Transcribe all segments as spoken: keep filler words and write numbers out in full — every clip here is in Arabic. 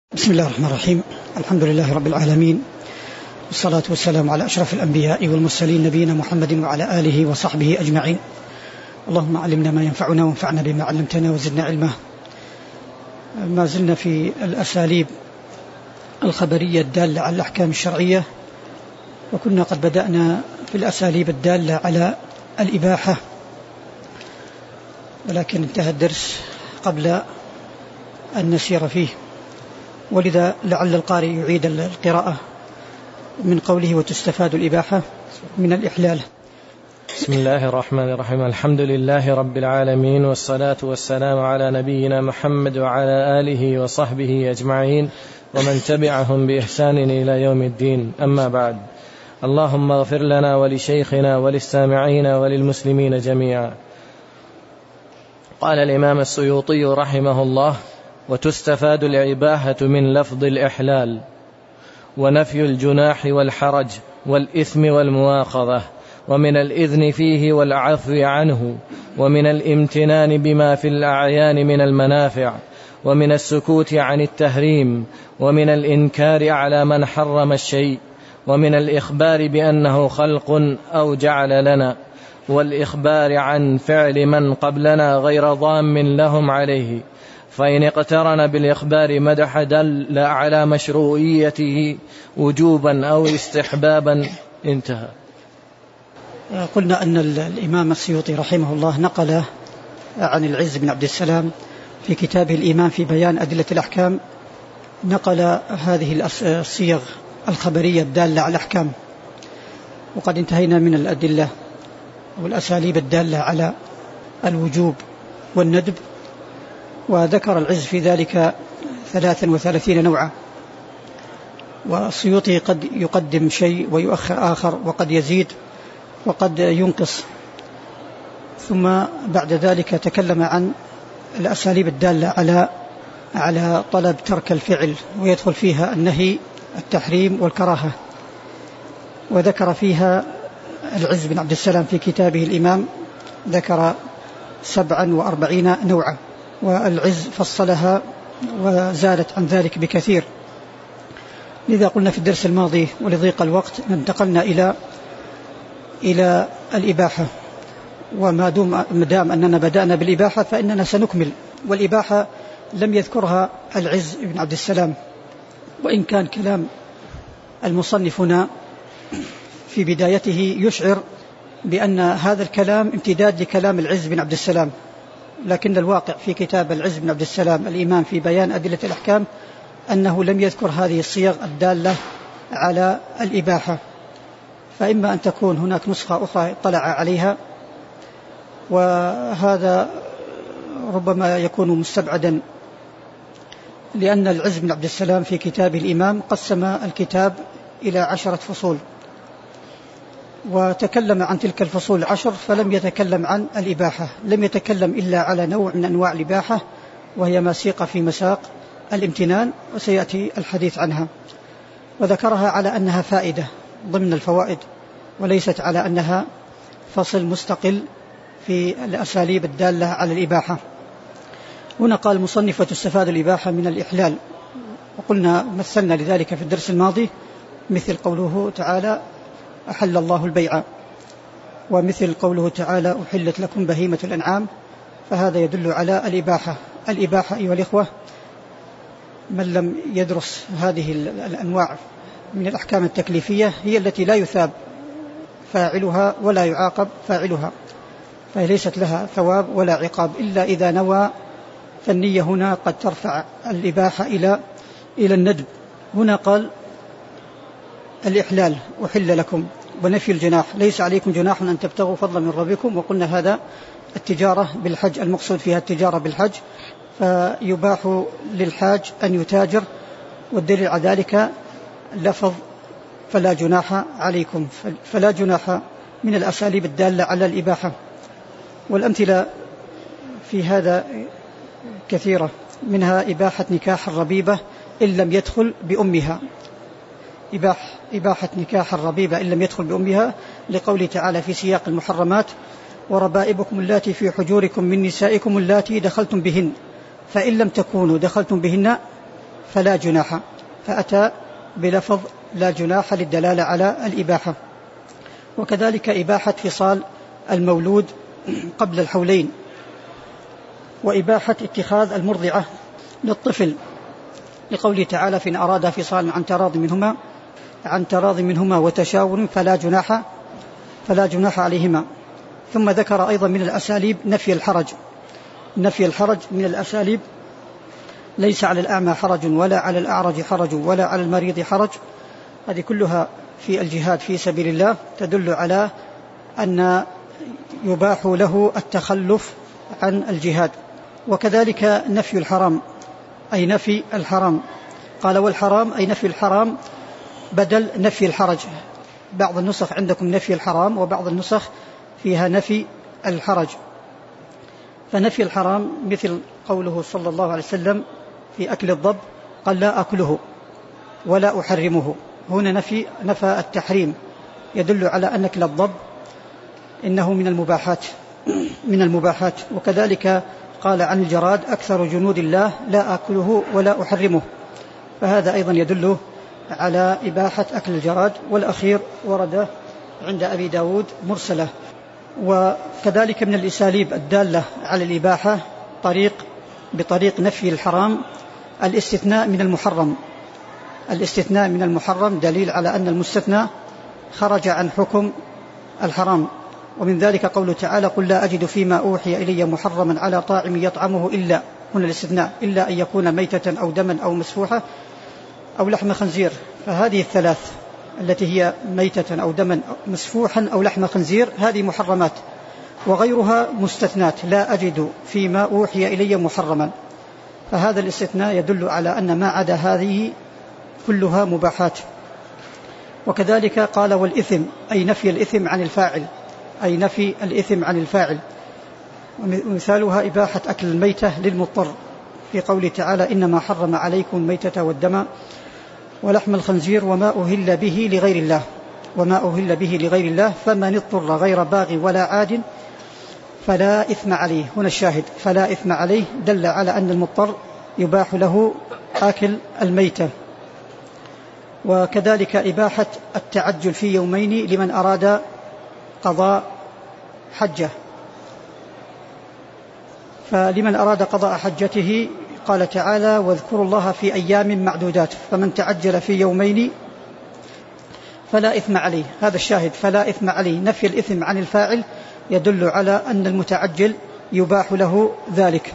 بسم الله الرحمن الرحيم. الحمد لله رب العالمين، والصلاة والسلام على أشرف الأنبياء والمرسلين نبينا محمد وعلى آله وصحبه أجمعين. اللهم علمنا ما ينفعنا وانفعنا بما علمتنا وزدنا علما. ما زلنا في الأساليب الخبرية الدالة على الأحكام الشرعية، وكنا قد بدأنا في الأساليب الدالة على الإباحة، ولكن انتهى الدرس قبل أن نسير فيه، ولذا لعل القارئ يعيد القراءة من قوله وتستفاد الإباحة من الإحلال. بسم الله الرحمن الرحيم. الحمد لله رب العالمين، والصلاة والسلام على نبينا محمد وعلى آله وصحبه أجمعين ومن تبعهم بإحسان إلى يوم الدين. أما بعد، اللهم اغفر لنا ولشيخنا وللسامعين وللمسلمين جميعا. قال الإمام السيوطي رحمه الله: وتستفاد الإباحة من لفظ الإحلال، ونفي الجناح والحرج والإثم والمواخذة، ومن الإذن فيه والعفو عنه، ومن الامتنان بما في الأعيان من المنافع، ومن السكوت عن التحريم، ومن الإنكار على من حرم الشيء، ومن الإخبار بأنه خلق أو جعل لنا، والإخبار عن فعل من قبلنا غير ضام لهم عليه، فإن اقترن بالإخبار مدح دل على مشروعيته وجوبا أو استحبابا. انتهى. قلنا أن الإمام السيوطي رحمه الله نقل عن العز بن عبد السلام في كتابه الإيمان في بيان أدلة الأحكام، نقل هذه الصيغ الخبرية الدالة على الأحكام، وقد انتهينا من الأدلة والأساليب الدالة على الوجوب والندب، وذكر العز في ذلك ثلاثا وثلاثين نوعا، والسيوطي قد يقدم شيء ويؤخر آخر، وقد يزيد وقد ينقص. ثم بعد ذلك تكلم عن الأساليب الدالة على على طلب ترك الفعل، ويدخل فيها النهي، التحريم والكراهة، وذكر فيها العز بن عبد السلام في كتابه الإمام ذكر سبعا وأربعين نوعا، والعز فصلها وزادت عن ذلك بكثير. لذا قلنا في الدرس الماضي ولضيق الوقت انتقلنا إلى إلى الإباحة، وما دام أننا بدأنا بالإباحة فإننا سنكمل. والإباحة لم يذكرها العز بن عبد السلام، وإن كان كلام المصنف هنا في بدايته يشعر بأن هذا الكلام امتداد لكلام العز بن عبد السلام، لكن الواقع في كتاب العز بن عبد السلام الإيمان في بيان أدلة الأحكام أنه لم يذكر هذه الصيغ الدالة على الإباحة، فإما أن تكون هناك نسخة أخرى اطلع عليها، وهذا ربما يكون مستبعدا، لأن العز بن عبد السلام في كتاب الإمام قسم الكتاب إلى عشرة فصول، وتكلم عن تلك الفصول العشر، فلم يتكلم عن الإباحة، لم يتكلم إلا على نوع من أنواع الإباحة، وهي ما سيق في مساق الامتنان، وسيأتي الحديث عنها، وذكرها على أنها فائدة ضمن الفوائد، وليست على أنها فصل مستقل في الأساليب الدالة على الإباحة. هنا قال المصنف وتستفاد الإباحة من الإحلال، وقلنا مثلنا لذلك في الدرس الماضي، مثل قوله تعالى أحل الله البيع، ومثل قوله تعالى أحلت لكم بهيمة الأنعام، فهذا يدل على الإباحة. الإباحة أيها الإخوة، من لم يدرس هذه الأنواع من الأحكام التكليفية هي التي لا يثاب فاعلها ولا يعاقب فاعلها، فهي ليست لها ثواب ولا عقاب إلا إذا نوى، فالنية هنا قد ترفع الإباحة إلى إلى الندب. هنا قال الإحلال أحل لكم، ونفي الجناح ليس عليكم جناح أن تبتغوا فضلا من ربكم، وقلنا هذا التجارة بالحج، المقصود فيها التجارة بالحج، فيباح للحاج أن يتاجر، والدليل على ذلك لفظ فلا جناح عليكم، فلا جناح من الأساليب الدالة على الإباحة. والأمثلة في هذا كثيرة، منها إباحة نكاح الربيبة إن لم يدخل بأمها، إباح إباحة نكاح الربيبة إن لم يدخل بأمها، لقوله تعالى في سياق المحرمات وربائبكم اللاتي في حجوركم من نسائكم اللاتي دخلتم بهن، فإن لم تكونوا دخلتم بهن فلا جناح، فأتى بلفظ لا جناح للدلالة على الإباحة. وكذلك إباحة فصال المولود قبل الحولين، وإباحة اتخاذ المرضعة للطفل لقوله تعالى فإن أراد فصال عن تراض منهما عن تراض منهما وتشاور فلا جناح فلا جناح عليهما. ثم ذكر أيضا من الأساليب نفي الحرج. نفي الحرج من الأساليب: ليس على الأعمى حرج ولا على الأعرج حرج ولا على المريض حرج. هذه كلها في الجهاد في سبيل الله تدل على أن يباح له التخلف عن الجهاد. وكذلك نفي الحرام، أي نفي الحرام. قال والحرام أي نفي الحرام بدل نفي الحرج. بعض النسخ عندكم نفي الحرام وبعض النسخ فيها نفي الحرج. فنفي الحرام مثل قوله صلى الله عليه وسلم في أكل الضب قال لا أكله ولا أحرمه. هنا نفي نفى التحريم، يدل على أن أكل الضب إنه من المباحات من المباحات. وكذلك قال عن الجراد أكثر جنود الله لا أكله ولا أحرمه، فهذا أيضا يدل على إباحة أكل الجراد. والأخير ورد عند أبي داود مرسلة. وكذلك من الأساليب الدالة على الإباحة طريق بطريق نفي الحرام الاستثناء من المحرم. الاستثناء من المحرم دليل على أن المستثنى خرج عن حكم الحرام. ومن ذلك قوله تعالى قل لا أجد فيما أوحي إلي محرما على طاعم يطعمه إلا، هنا الاستثناء، إلا أن يكون ميتة أو دما أو مسفوحة أو لحم خنزير. فهذه الثلاث التي هي ميتة أو دما مسفوحا أو لحم خنزير هذه محرمات، وغيرها مستثنات لا أجد فيما أوحي إلي محرما. فهذا الاستثناء يدل على أن ما عدا هذه كلها مباحات. وكذلك قال والإثم أي نفي الإثم عن الفاعل، أي نفي الإثم عن الفاعل. ومثالها إباحة أكل الميتة للمضطر في قوله تعالى إنما حرم عليكم الميتة والدم ولحم الخنزير وما أهل به لغير الله وما أهل به لغير الله فمن اضطر غير باغ ولا عاد فلا إثم عليه. هنا الشاهد فلا إثم عليه دل على أن المضطر يباح له أكل الميتة. وكذلك إباحة التعجل في يومين لمن أراد قضاء حجه. فلمن أراد قضاء حجته قال تعالى واذكروا الله في أيام معدودات فمن تعجل في يومين فلا إثم عليه. هذا الشاهد فلا إثم عليه نفي الإثم عن الفاعل يدل على أن المتعجل يباح له ذلك.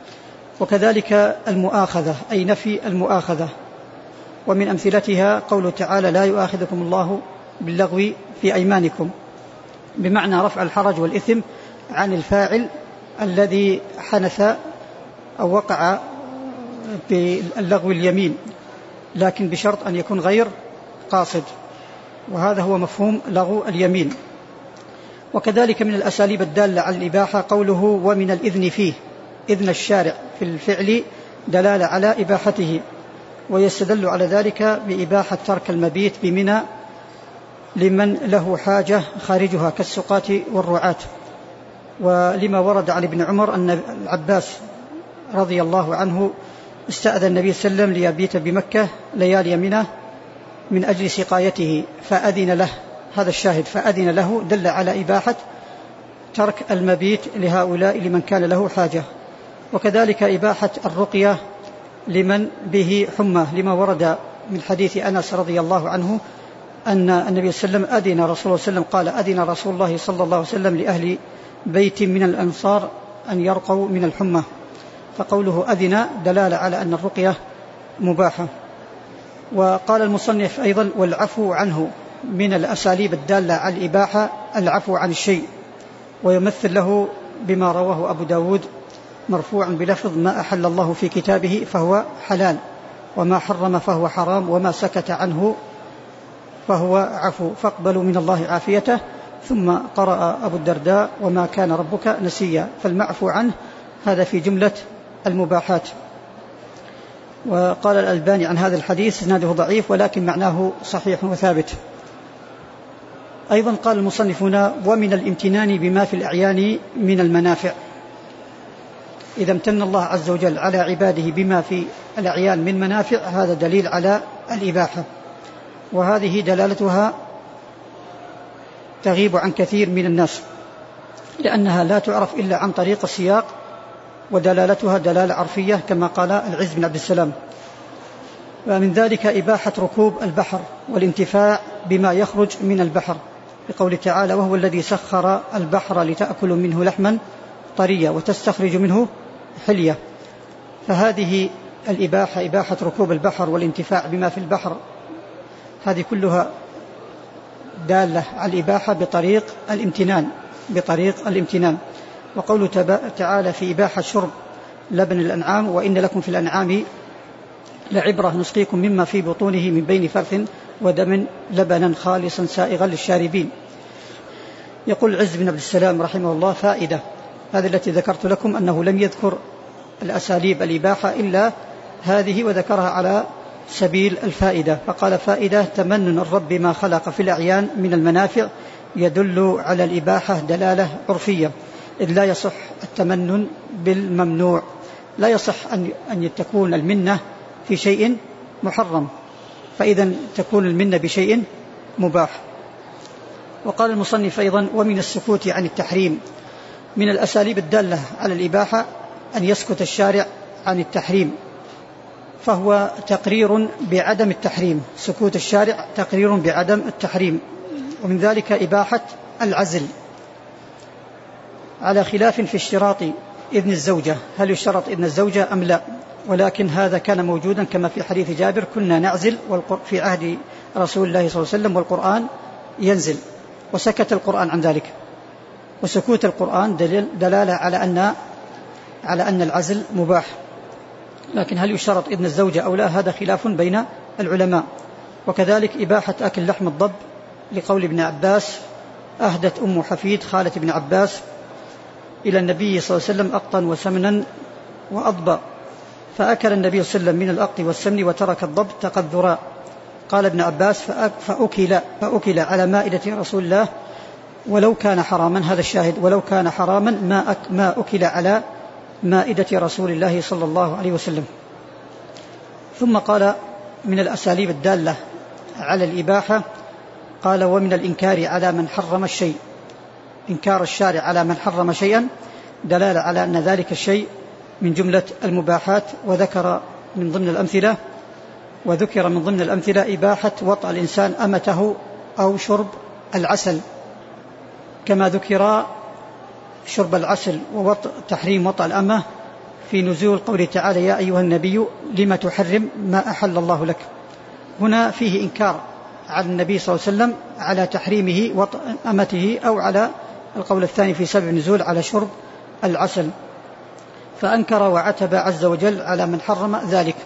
وكذلك المؤاخذة أي نفي المؤاخذة. ومن أمثلتها قوله تعالى لا يؤاخذكم الله باللغو في أيمانكم، بمعنى رفع الحرج والإثم عن الفاعل الذي حنث أو وقع باللغو اليمين، لكن بشرط أن يكون غير قاصد، وهذا هو مفهوم لغو اليمين. وكذلك من الأساليب الدالة على الإباحة قوله ومن الإذن فيه، إذن الشارع في الفعل دلالة على إباحته. ويستدل على ذلك بإباحة ترك المبيت بمنى لمن له حاجة خارجها كالسقاة والرعاة. ولما ورد عن ابن عمر أن العباس رضي الله عنه استأذن النبي صلى الله عليه وسلم ليبيت بمكة ليالي منى من أجل سقايته فأذن له. هذا الشاهد فأذن له دل على إباحة ترك المبيت لهؤلاء لمن كان له حاجة. وكذلك إباحة الرقية لمن به حمى، لما ورد من حديث أنس رضي الله عنه أن النبي صلى الله عليه وسلم أذن رسول الله صلى الله عليه وسلم قال أذن رسول الله صلى الله عليه وسلم لأهل بيت من الأنصار أن يرقوا من الحمى. فقوله أذن دلالة على أن الرقية مباحة. وقال المصنف أيضا والعفو عنه من الأساليب الدالة على الإباحة العفو عن الشيء، ويمثل له بما رواه أبو داود مرفوعا بلفظ ما أحل الله في كتابه فهو حلال وما حرم فهو حرام وما سكت عنه فهو عفو فاقبلوا من الله عافيته. ثم قرأ أبو الدرداء وما كان ربك نسيا. فالمعفو عنه هذا في جملة المباحات. وقال الألباني عن هذا الحديث اسناده ضعيف ولكن معناه صحيح وثابت. أيضا قال المصنفون ومن الامتنان بما في الأعيان من المنافع. إذا امتن الله عز وجل على عباده بما في الأعيان من منافع هذا دليل على الإباحة، وهذه دلالتها تغيب عن كثير من الناس لأنها لا تعرف إلا عن طريق السياق، ودلالتها دلالة عرفية كما قال العز بن عبد السلام. ومن ذلك إباحة ركوب البحر والانتفاع بما يخرج من البحر بقول تعالى وهو الذي سخر البحر لتأكلوا منه لحما طريا وتستخرج منه حلية. فهذه الإباحة إباحة ركوب البحر والانتفاع بما في البحر هذه كلها دالة على الإباحة بطريق الامتنان بطريق الامتنان. وقوله تعالى في إباحة شرب لبن الأنعام وإن لكم في الأنعام لعبرة نسقيكم مما في بطونه من بين فرث ودم لبنا خالصا سائغا للشاربين. يقول العز بن عبد السلام رحمه الله فائدة، هذه التي ذكرت لكم أنه لم يذكر الأساليب الإباحة إلا هذه وذكرها على سبيل الفائدة، فقال فائدة تمنن الرب ما خلق في الأعيان من المنافع يدل على الإباحة دلالة عرفية، إذ لا يصح التمنن بالممنوع، لا يصح أن تكون المنة في شيء محرم، فإذا تكون المنة بشيء مباح. وقال المصنف أيضا ومن السكوت عن التحريم من الأساليب الدالة على الإباحة أن يسكت الشارع عن التحريم، فهو تقرير بعدم التحريم، سكوت الشارع تقرير بعدم التحريم. ومن ذلك إباحة العزل على خلاف في اشتراط إذن الزوجة، هل يشترط إذن الزوجة أم لا؟ ولكن هذا كان موجودا كما في حديث جابر كنا نعزل في عهد رسول الله صلى الله عليه وسلم والقرآن ينزل، وسكت القرآن عن ذلك. وسكوت القرآن دليل دلالة على أن على أن العزل مباح، لكن هل يشترط إذن الزوجة أو لا هذا خلاف بين العلماء. وكذلك إباحة أكل لحم الضب لقول ابن عباس أهدت أم حفيد خالة ابن عباس إلى النبي صلى الله عليه وسلم أقطا وسمنا وأضبا، فأكل النبي صلى الله عليه وسلم من الأقط والسمن وترك الضب تقذرا. قال ابن عباس فأكل, فأكل على مائدة رسول الله ولو كان حراما، هذا الشاهد، ولو كان حراما ما, أك ما أكل على مائدة رسول الله صلى الله عليه وسلم. ثم قال من الأساليب الدالة على الإباحة قال ومن الإنكار على من حرم الشيء، إنكار الشارع على من حرم شيئا دلالة على أن ذلك الشيء من جملة المباحات. وذكر من ضمن الأمثلة وذكر من ضمن الأمثلة إباحة وطأ الإنسان أمته أو شرب العسل، كما ذكر شرب العسل ووطأ تحريم وطأ الأمة في نزول قوله تعالى يا أيها النبي لما تحرم ما أحل الله لك. هنا فيه إنكار على النبي صلى الله عليه وسلم على تحريمه وطأ أمته، أو على القول الثاني في سبب النزول على شرب العسل، فأنكر وعتب عز وجل على من حرم ذلك.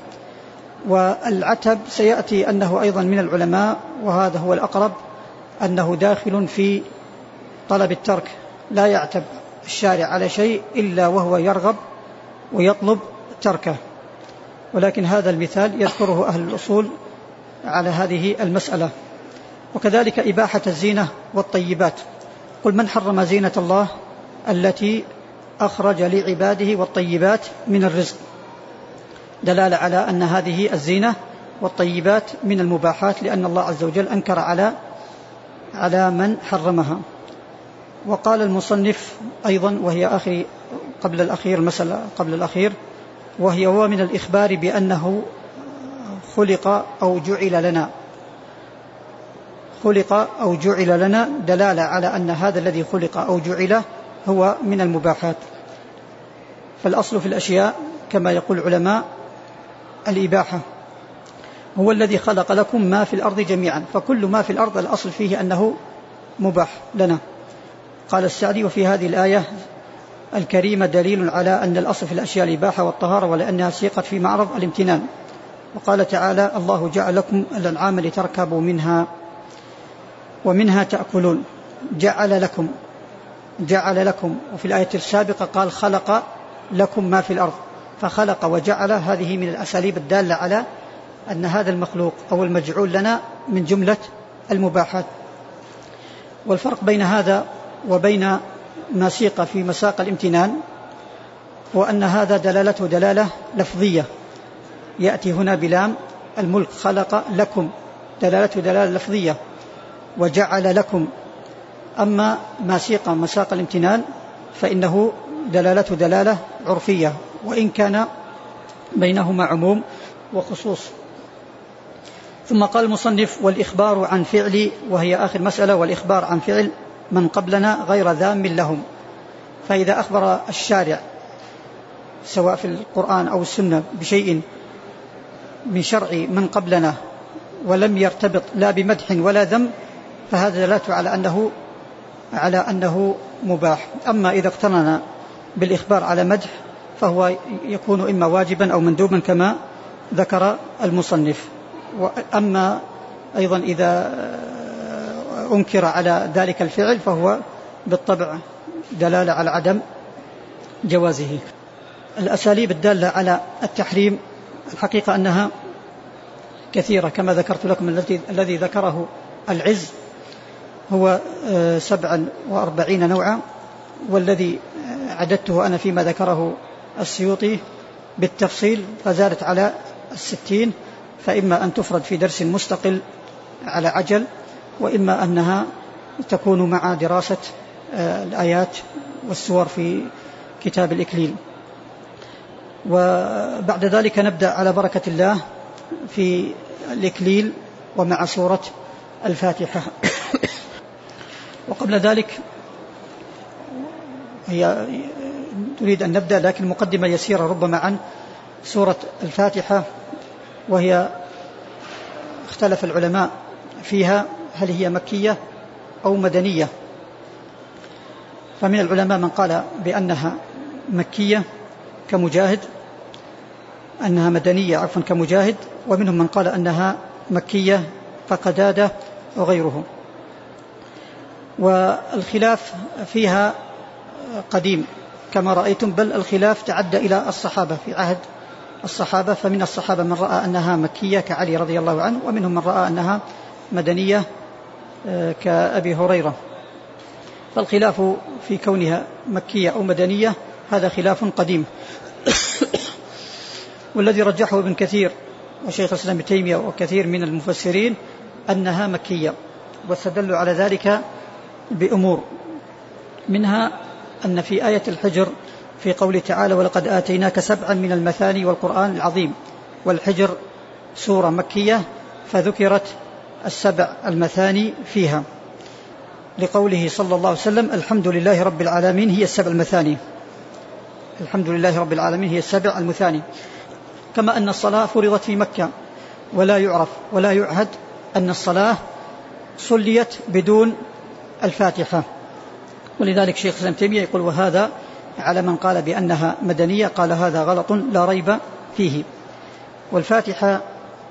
والعتب سيأتي أنه أيضا من العلماء، وهذا هو الأقرب، أنه داخل في طلب الترك، لا يعتب الشارع على شيء إلا وهو يرغب ويطلب تركه. ولكن هذا المثال يذكره أهل الأصول على هذه المسألة. وكذلك إباحة الزينة والطيبات، قل من حرم زينة الله التي أخرج لعباده والطيبات من الرزق، دلالة على أن هذه الزينة والطيبات من المباحات، لأن الله عز وجل أنكر على على من حرمها. وقال المصنف أيضا وهي آخر قبل الأخير مسألة قبل الأخير وهي هو من الإخبار بأنه خلق أو جعل لنا خلق أو جعل لنا دلالة على أن هذا الذي خلق أو جعل هو من المباحات. فالأصل في الأشياء كما يقول العلماء الإباحة، هو الذي خلق لكم ما في الأرض جميعا، فكل ما في الأرض الأصل فيه أنه مباح لنا. قال السعدي وفي هذه الآية الكريمة دليل على أن الأصل في الأشياء الإباحة والطهارة ولأنها سيقت في معرض الامتنان. وقال تعالى الله جعل لكم الأنعام لتركبوا منها ومنها تأكلون، جعل لكم جعل لكم وفي الآية السابقة قال خلق لكم ما في الأرض، فخلق وجعل هذه من الأساليب الدالة على أن هذا المخلوق أو المجعول لنا من جملة المباحات. والفرق بين هذا وبين ما سيق في مساق الامتنان هو أن هذا دلالته دلالة لفظية، يأتي هنا بلام الملك، خلق لكم، دلالته دلالة لفظية، وجعل لكم. أما ما سيق مساق الامتنان فإنه دلالته دلالة عرفية، وإن كان بينهما عموم وخصوص. ثم قال المصنف: والإخبار عن فعل، وهي آخر مسألة، والإخبار عن فعل من قبلنا غير ذام لهم. فإذا أخبر الشارع سواء في القرآن أو السنة بشيء من شرع من قبلنا ولم يرتبط لا بمدح ولا ذم، فهذا دلالته على أنه على أنه مباح. أما إذا اقترن بالإخبار على مدح فهو يكون إما واجبا أو مندوبا كما ذكر المصنف. وأما أيضا إذا أنكر على ذلك الفعل فهو بالطبع دلالة على عدم جوازه. الأساليب الدالة على التحريم الحقيقة أنها كثيرة، كما ذكرت لكم الذي الذي ذكره العز هو سبعا وأربعين نوعا، والذي عددته أنا فيما ذكره السيوطي بالتفصيل فزادت على الستين، فإما أن تفرد في درس مستقل على عجل، وإما أنها تكون مع دراسة الآيات والسور في كتاب الإكليل. وبعد ذلك نبدأ على بركة الله في الإكليل ومع سورة الفاتحة. وقبل ذلك هي تريد أن نبدأ، لكن مقدمة يسيرة ربما عن سورة الفاتحة، وهي اختلف العلماء فيها هل هي مكية أو مدنية. فمن العلماء من قال بأنها مكية كمجاهد، أنها مدنية عفوا كمجاهد، ومنهم من قال أنها مكية كقتادة وغيره. والخلاف فيها قديم كما رأيتم، بل الخلاف تعدى إلى الصحابة في عهد الصحابة، فمن الصحابة من رأى أنها مكية كعلي رضي الله عنه، ومنهم من رأى أنها مدنية كأبي هريرة. فالخلاف في كونها مكية أو مدنية هذا خلاف قديم. والذي رجحه ابن كثير وشيخ الإسلام ابن تيمية وكثير من المفسرين أنها مكية، واستدلوا على ذلك بأمور، منها أن في آية الحجر في قوله تعالى: ولقد آتيناك سبعا من المثاني والقرآن العظيم، والحجر سورة مكية فذكرت السبع المثاني فيها، لقوله صلى الله عليه وسلم: الحمد لله رب العالمين هي السبع المثاني، الحمد لله رب العالمين هي السبع المثاني. كما أن الصلاة فرضت في مكة، ولا يعرف ولا يعهد أن الصلاة صليت بدون الفاتحة. ولذلك شيخ الإسلام ابن تيمية يقول: وهذا على من قال بأنها مدنية، قال هذا غلط لا ريب فيه. والفاتحة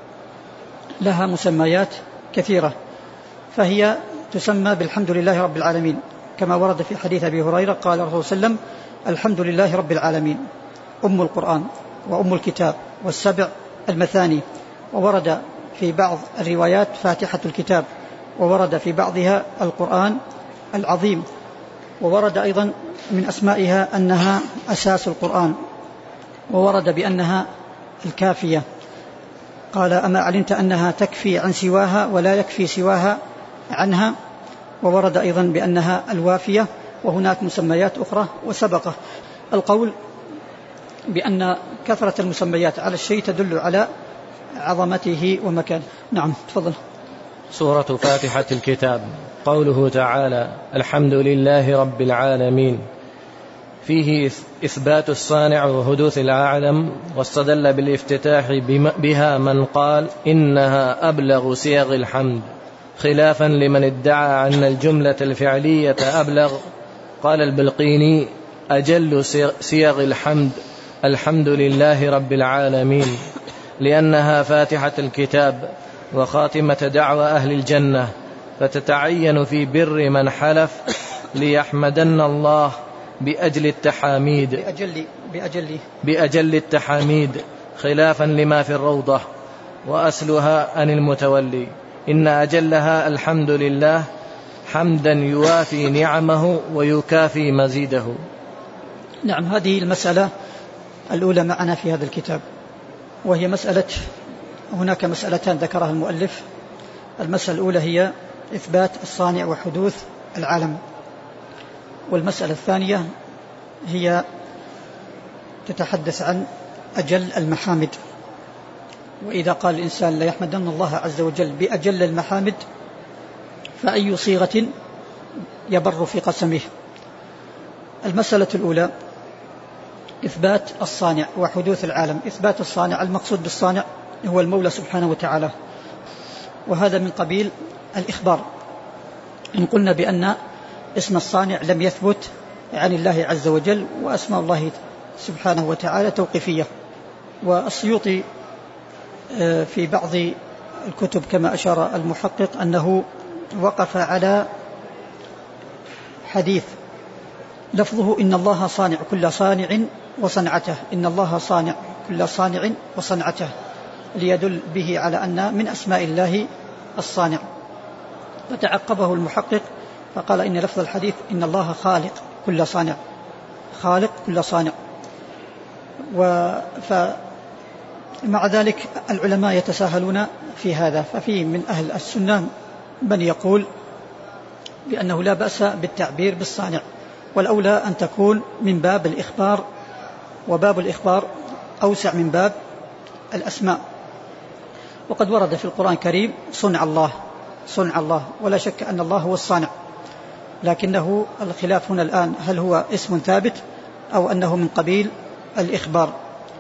لها مسميات كثيرة، فهي تسمى بالحمد لله رب العالمين، كما ورد في حديث أبي هريرة قال الرسول صلى الله عليه وسلم: الحمد لله رب العالمين أم القرآن وأم الكتاب والسبع المثاني. وورد في بعض الروايات فاتحة الكتاب، وورد في بعضها القرآن العظيم، وورد أيضا من أسمائها أنها أساس القرآن، وورد بأنها الكافية، قال: أما علمت أنها تكفي عن سواها ولا يكفي سواها عنها. وورد أيضا بأنها الوافية، وهناك مسميات أخرى. وسبق القول بأن كثرة المسميات على الشيء تدل على عظمته ومكانه. نعم تفضل. سورة فاتحة الكتاب. قوله تعالى: الحمد لله رب العالمين، فيه إثبات الصانع وحدوث العالم، واستدل بالافتتاح بها من قال إنها أبلغ صيغ الحمد، خلافا لمن ادعى أن الجملة الفعلية أبلغ. قال البلقيني: أجل صيغ الحمد الحمد لله رب العالمين، لأنها فاتحة الكتاب وخاتمة دعوى أهل الجنة، فتتعين في بر من حلف ليحمدن الله بأجل التحاميد بأجل, بأجل, بأجل التحاميد، خلافا لما في الروضة وأسلها عن المتولي. إن أجلها الحمد لله حمدا يوافي نعمه ويكافي مزيده. نعم، هذه المسألة الأولى معنا في هذا الكتاب، وهي مسألة، هناك مسألتان ذكرها المؤلف. المسألة الأولى هي إثبات الصانع وحدوث العالم، والمسألة الثانية هي تتحدث عن أجل المحامد. وإذا قال الإنسان لا يحمدن الله عز وجل بأجل المحامد فأي صيغة يبر في قسمه. المسألة الأولى إثبات الصانع وحدوث العالم. إثبات الصانع، المقصود بالصانع هو المولى سبحانه وتعالى، وهذا من قبيل الإخبار. إن قلنا بأن اسم الصانع لم يثبت عن الله عز وجل، وأسماء الله سبحانه وتعالى توقيفية. والسيوطي في بعض الكتب كما أشار المحقق أنه وقف على حديث لفظه إن الله صانع كل صانع وصنعته، إن الله صانع كل صانع وصنعته، ليدل به على أن من أسماء الله الصانع. فتعقبه المحقق فقال إن لفظ الحديث إن الله خالق كل صانع، خالق كل صانع. ومع ذلك العلماء يتساهلون في هذا، ففي من أهل السنة من يقول بأنه لا بأس بالتعبير بالصانع، والأولى أن تكون من باب الإخبار، وباب الإخبار أوسع من باب الأسماء. وقد ورد في القرآن الكريم صنع الله، صنع الله، ولا شك أن الله هو الصانع، لكنه الخلاف هنا الآن هل هو اسم ثابت أو أنه من قبيل الإخبار.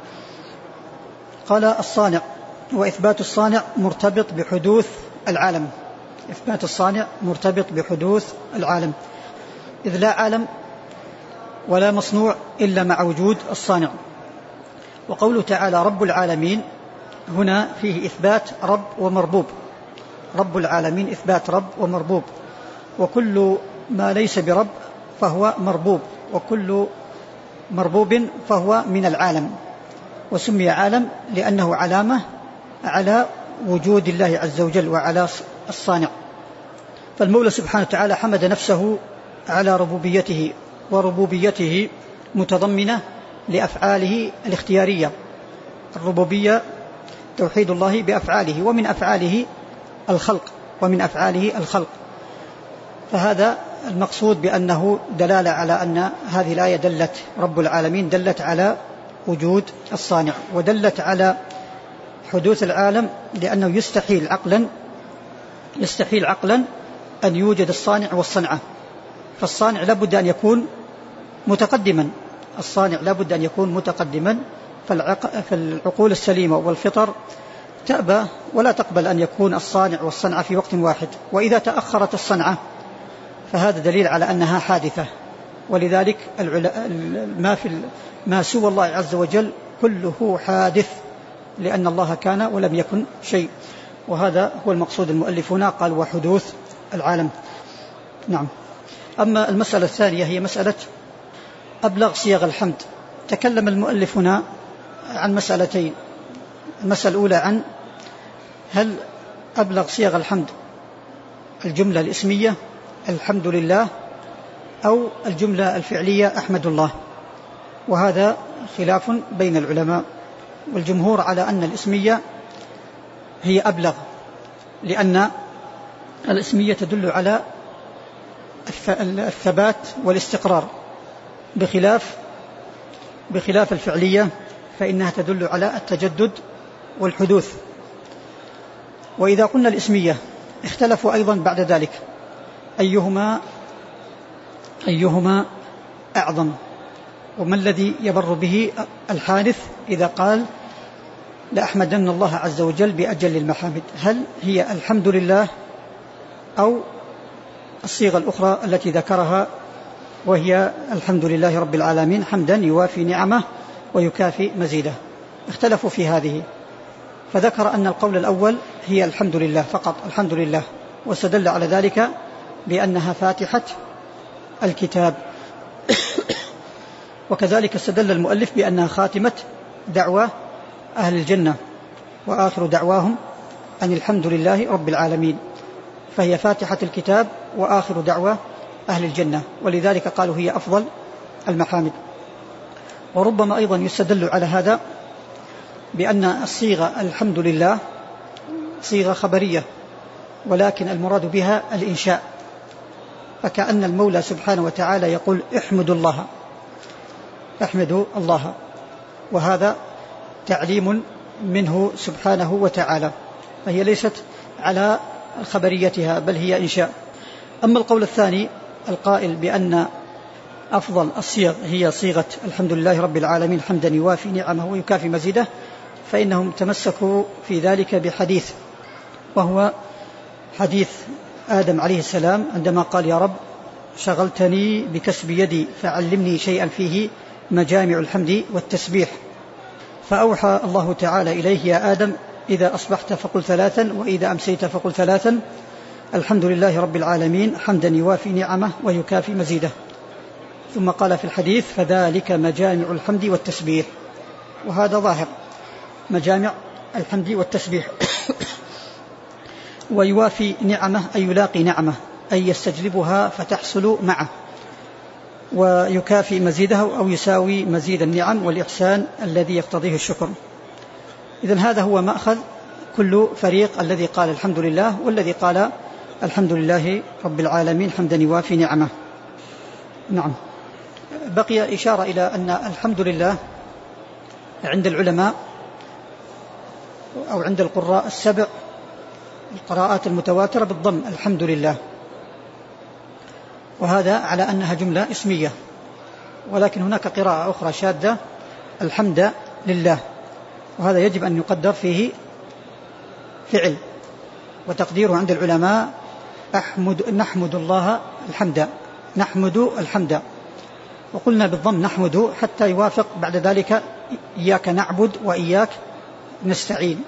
قال الصانع، وإثبات الصانع مرتبط بحدوث العالم. إثبات الصانع مرتبط بحدوث العالم، إذ لا عالم ولا مصنوع إلا مع وجود الصانع. وقوله تعالى رب العالمين هنا فيه إثبات رب ومربوب. رب العالمين إثبات رب ومربوب، وكل ما ليس برب فهو مربوب، وكل مربوب فهو من العالم. وسمي عالم لأنه علامة على وجود الله عز وجل وعلى الصانع. فالمولى سبحانه وتعالى حمد نفسه على ربوبيته، وربوبيته متضمنة لأفعاله الاختيارية. الربوبية توحيد الله بأفعاله، ومن أفعاله الخلق، ومن أفعاله الخلق. فهذا المقصود بأنه دلالة على أن هذه الآية دلت رب العالمين دلت على وجود الصانع، ودلت على حدوث العالم، لأنه يستحيل عقلا يستحيل عقلا أن يوجد الصانع والصنعة. فالصانع لابد أن يكون متقدما، الصانع لابد أن يكون متقدما. فالعقول السليمة والفطر تأبى ولا تقبل أن يكون الصانع والصنعة في وقت واحد، وإذا تأخرت الصنعة فهذا دليل على أنها حادثة. ولذلك ما في ما سوى الله عز وجل كله حادث، لأن الله كان ولم يكن شيء. وهذا هو المقصود. المؤلف هنا قال وحدوث العالم. نعم. أما المسألة الثانية هي مسألة أبلغ صيغ الحمد. تكلم المؤلف هنا عن مسألتين. المسألة الأولى عن هل أبلغ صيغ الحمد الجملة الإسمية الحمد لله أو الجملة الفعلية أحمد الله، وهذا خلاف بين العلماء، والجمهور على أن الإسمية هي أبلغ، لأن الإسمية تدل على الثبات والاستقرار، بخلاف بخلاف الفعلية فإنها تدل على التجدد والحدوث. وإذا قلنا الإسمية اختلفوا أيضا بعد ذلك أيهما أيهما أعظم، وما الذي يبر به الحادث إذا قال لأحمدن الله عز وجل بأجل المحامد، هل هي الحمد لله أو الصيغة الأخرى التي ذكرها وهي الحمد لله رب العالمين حمدا يوافي نعمه ويكافي مزيده؟ اختلفوا في هذه، فذكر أن القول الأول هي الحمد لله فقط، الحمد لله، واستدل على ذلك بأنها فاتحة الكتاب. وكذلك استدل المؤلف بأنها خاتمة دعوة أهل الجنة، وآخر دعواهم أن الحمد لله رب العالمين، فهي فاتحة الكتاب وآخر دعوة أهل الجنة، ولذلك قالوا هي أفضل المحامد. وربما أيضا يستدل على هذا بأن الصيغة الحمد لله صيغة خبرية، ولكن المراد بها الإنشاء، فكأن المولى سبحانه وتعالى يقول احمدوا الله، احمدوا الله، وهذا تعليم منه سبحانه وتعالى، فهي ليست على خبريتها بل هي إنشاء. أما القول الثاني القائل بأن أفضل الصيغ هي صيغة الحمد لله رب العالمين حمدا يوافي نعمه ويكافي مزيده، فإنهم تمسكوا في ذلك بحديث، وهو حديث آدم عليه السلام عندما قال يا رب شغلتني بكسب يدي فعلمني شيئا فيه مجامع الحمد والتسبيح، فأوحى الله تعالى إليه يا آدم إذا أصبحت فقل ثلاثا وإذا أمسيت فقل ثلاثا الحمد لله رب العالمين حمدا يوافي نعمه ويكافي مزيده. ثم قال في الحديث فذلك مجامع الحمد والتسبيح، وهذا ظاهر مجامع الحمد والتسبيح. ويوافي نعمه أي يلاقي نعمه أي يستجلبها فتحصل معه، ويكافي مزيده أو يساوي مزيد النعم والإحسان الذي يقتضيه الشكر. إذن هذا هو مأخذ كل فريق، الذي قال الحمد لله والذي قال الحمد لله رب العالمين حمدا يوافي نعمه. نعم. بقي إشارة إلى أن الحمد لله عند العلماء أو عند القراء السبع القراءات المتواترة بالضم الحمد لله، وهذا على أنها جملة اسمية، ولكن هناك قراءة أخرى شاذة الحمد لله، وهذا يجب أن يقدر فيه فعل، وتقديره عند العلماء أحمد نحمد الله الحمد، نحمد الحمد، وقلنا بالضم نحمد حتى يوافق بعد ذلك إياك نعبد وإياك نستعين.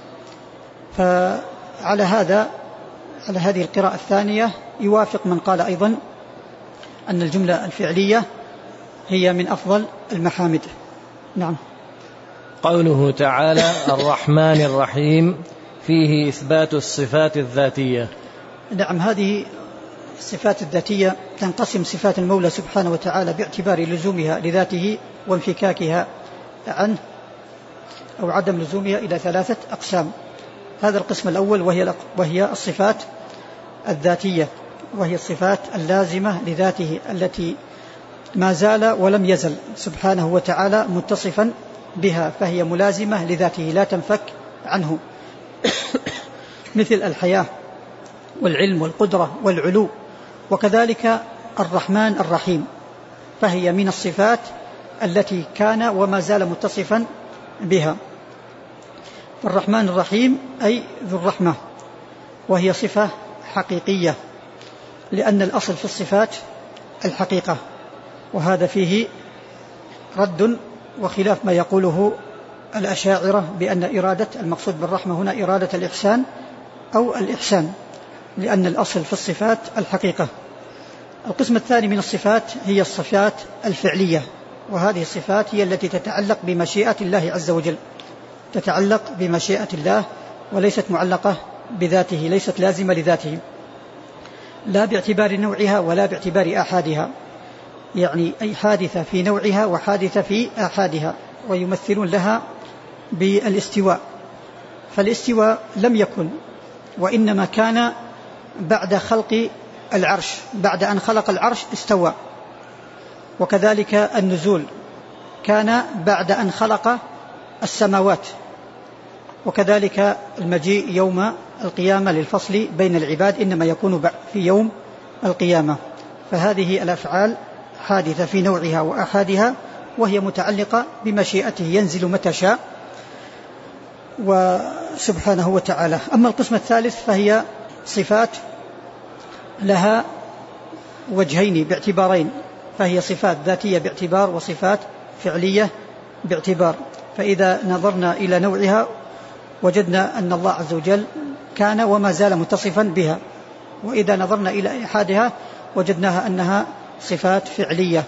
فعلى هذا على هذه القراءة الثانية يوافق من قال أيضا أن الجملة الفعلية هي من أفضل المحامد. نعم. قوله تعالى الرحمن الرحيم فيه إثبات الصفات الذاتية. نعم، هذه الصفات الذاتية تنقسم صفات المولى سبحانه وتعالى باعتبار لزومها لذاته وانفكاكها عنه أو عدم لزومها إلى ثلاثة أقسام. هذا القسم الأول وهي, وهي الصفات الذاتية، وهي الصفات اللازمة لذاته التي ما زال ولم يزل سبحانه وتعالى متصفا بها، فهي ملازمة لذاته لا تنفك عنه، مثل الحياة والعلم والقدرة والعلو، وكذلك الرحمن الرحيم، فهي من الصفات التي كان وما زال متصفا بها. الرحمن الرحيم أي ذو الرحمة، وهي صفة حقيقية، لأن الأصل في الصفات الحقيقة، وهذا فيه رد وخلاف ما يقوله الأشاعرة بأن إرادة المقصود بالرحمة هنا إرادة الإحسان أو الإحسان، لأن الأصل في الصفات الحقيقة. القسم الثاني من الصفات هي الصفات الفعلية، وهذه الصفات هي التي تتعلق بمشيئة الله عز وجل، تتعلق بمشيئة الله وليست معلقة بذاته، ليست لازمة لذاته، لا باعتبار نوعها ولا باعتبار آحادها، يعني أي حادثة في نوعها وحادثة في آحادها. ويمثلون لها بالاستواء، فالاستواء لم يكن، وإنما كان بعد خلق العرش، بعد أن خلق العرش استوى. وكذلك النزول كان بعد أن خلق السماوات. وكذلك المجيء يوم القيامة للفصل بين العباد إنما يكون في يوم القيامة. فهذه الأفعال حادثة في نوعها وأحادها، وهي متعلقة بمشيئته، ينزل متى شاء وسبحانه وتعالى. أما القسم الثالث فهي صفات لها وجهين باعتبارين، فهي صفات ذاتية باعتبار وصفات فعلية باعتبار. فإذا نظرنا إلى نوعها وجدنا أن الله عز وجل كان وما زال متصفا بها، وإذا نظرنا إلى إحادها وجدناها أنها صفات فعلية.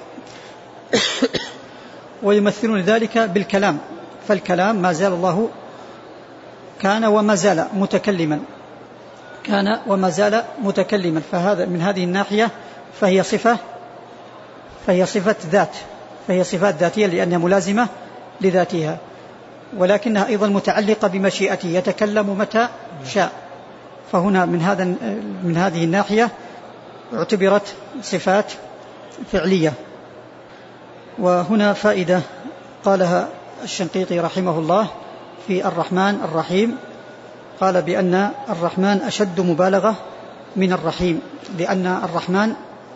ويمثلون ذلك بالكلام، فالكلام ما زال الله كان وما زال متكلما، كان وما زال متكلما، فهذا من هذه الناحية فهي صفة فهي صفة ذات فهي صفات ذاتية لأنها ملازمة لذاتها، ولكنها أيضا متعلقة بمشيئته، يتكلم متى شاء. فهنا من هذا من هذه الناحية اعتبرت صفات فعلية. وهنا فائدة قالها الشنقيطي رحمه الله في الرحمن الرحيم، قال بأن الرحمن أشد مبالغة من الرحيم، لأن الرحمن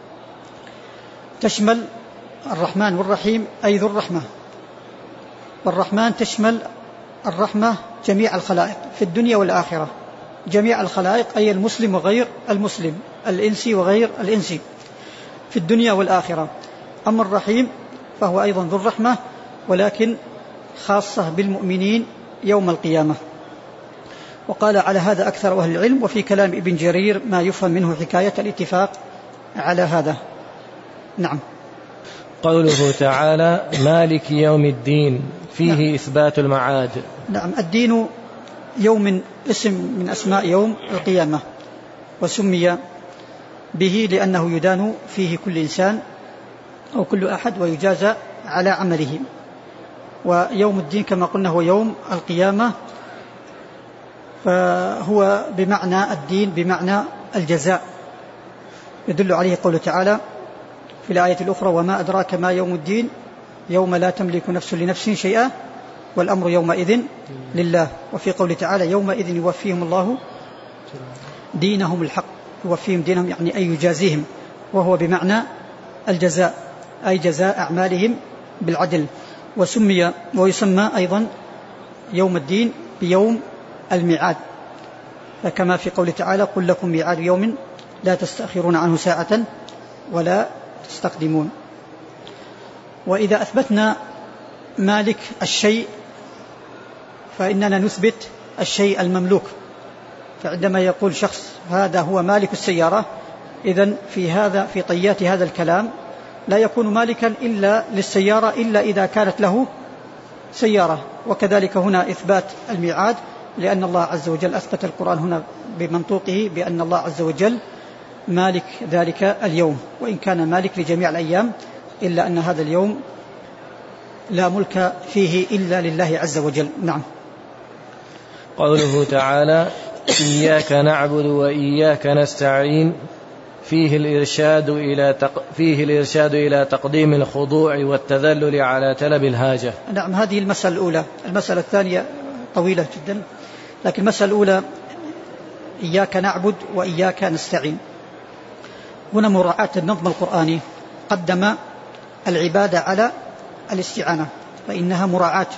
تشمل الرحمن والرحيم أي ذو الرحمة، والرحمن تشمل الرحمة جميع الخلائق في الدنيا والآخرة، جميع الخلائق أي المسلم وغير المسلم، الإنسي وغير الإنسي في الدنيا والآخرة. أما الرحيم فهو أيضا ذو الرحمة ولكن خاصة بالمؤمنين يوم القيامة. وقال على هذا أكثر أهل العلم، وفي كلام ابن جرير ما يفهم منه حكاية الاتفاق على هذا. نعم. قوله تعالى مالك يوم الدين فيه نعم. إثبات المعاد. نعم. الدين يوم اسم من أسماء يوم القيامة، وسمي به لأنه يدان فيه كل إنسان أو كل أحد ويجازى على عمله. ويوم الدين كما قلنا هو يوم القيامة، فهو بمعنى الدين بمعنى الجزاء، يدل عليه قوله تعالى في الآية الأخرى وما أدراك ما يوم الدين يوم لا تملك نفس لنفس شيئا والأمر يومئذ لله. وفي قوله تعالى يومئذ يوفيهم الله دينهم الحق، يوفيهم دينهم يعني أي يجازيهم، وهو بمعنى الجزاء أي جزاء أعمالهم بالعدل. وسمي ويسمى أيضا يوم الدين بيوم الميعاد، فكما في قوله تعالى قل لكم ميعاد يوم لا تستأخرون عنه ساعة ولا تستقدمون. وإذا أثبتنا مالك الشيء فإننا نثبت الشيء المملوك. فعندما يقول شخص هذا هو مالك السيارة، إذن في هذا في طيات هذا الكلام لا يكون مالكا إلا للسيارة إلا إذا كانت له سيارة. وكذلك هنا إثبات الميعاد، لأن الله عز وجل أثبت القرآن هنا بمنطوقه بأن الله عز وجل مالك ذلك اليوم، وإن كان مالك لجميع الأيام إلا أن هذا اليوم لا ملك فيه إلا لله عز وجل. نعم. قوله تعالى إياك نعبد وإياك نستعين فيه الإرشاد إلى تق... فيه الإرشاد إلى تقديم الخضوع والتذلل على طلب الحاجة. نعم. هذه المسألة الأولى. المسألة الثانية طويلة جدا، لكن المسألة الأولى إياك نعبد وإياك نستعين. هنا مراعاة النظم القرآني قدم العبادة على الاستعانة، فإنها مراعاة.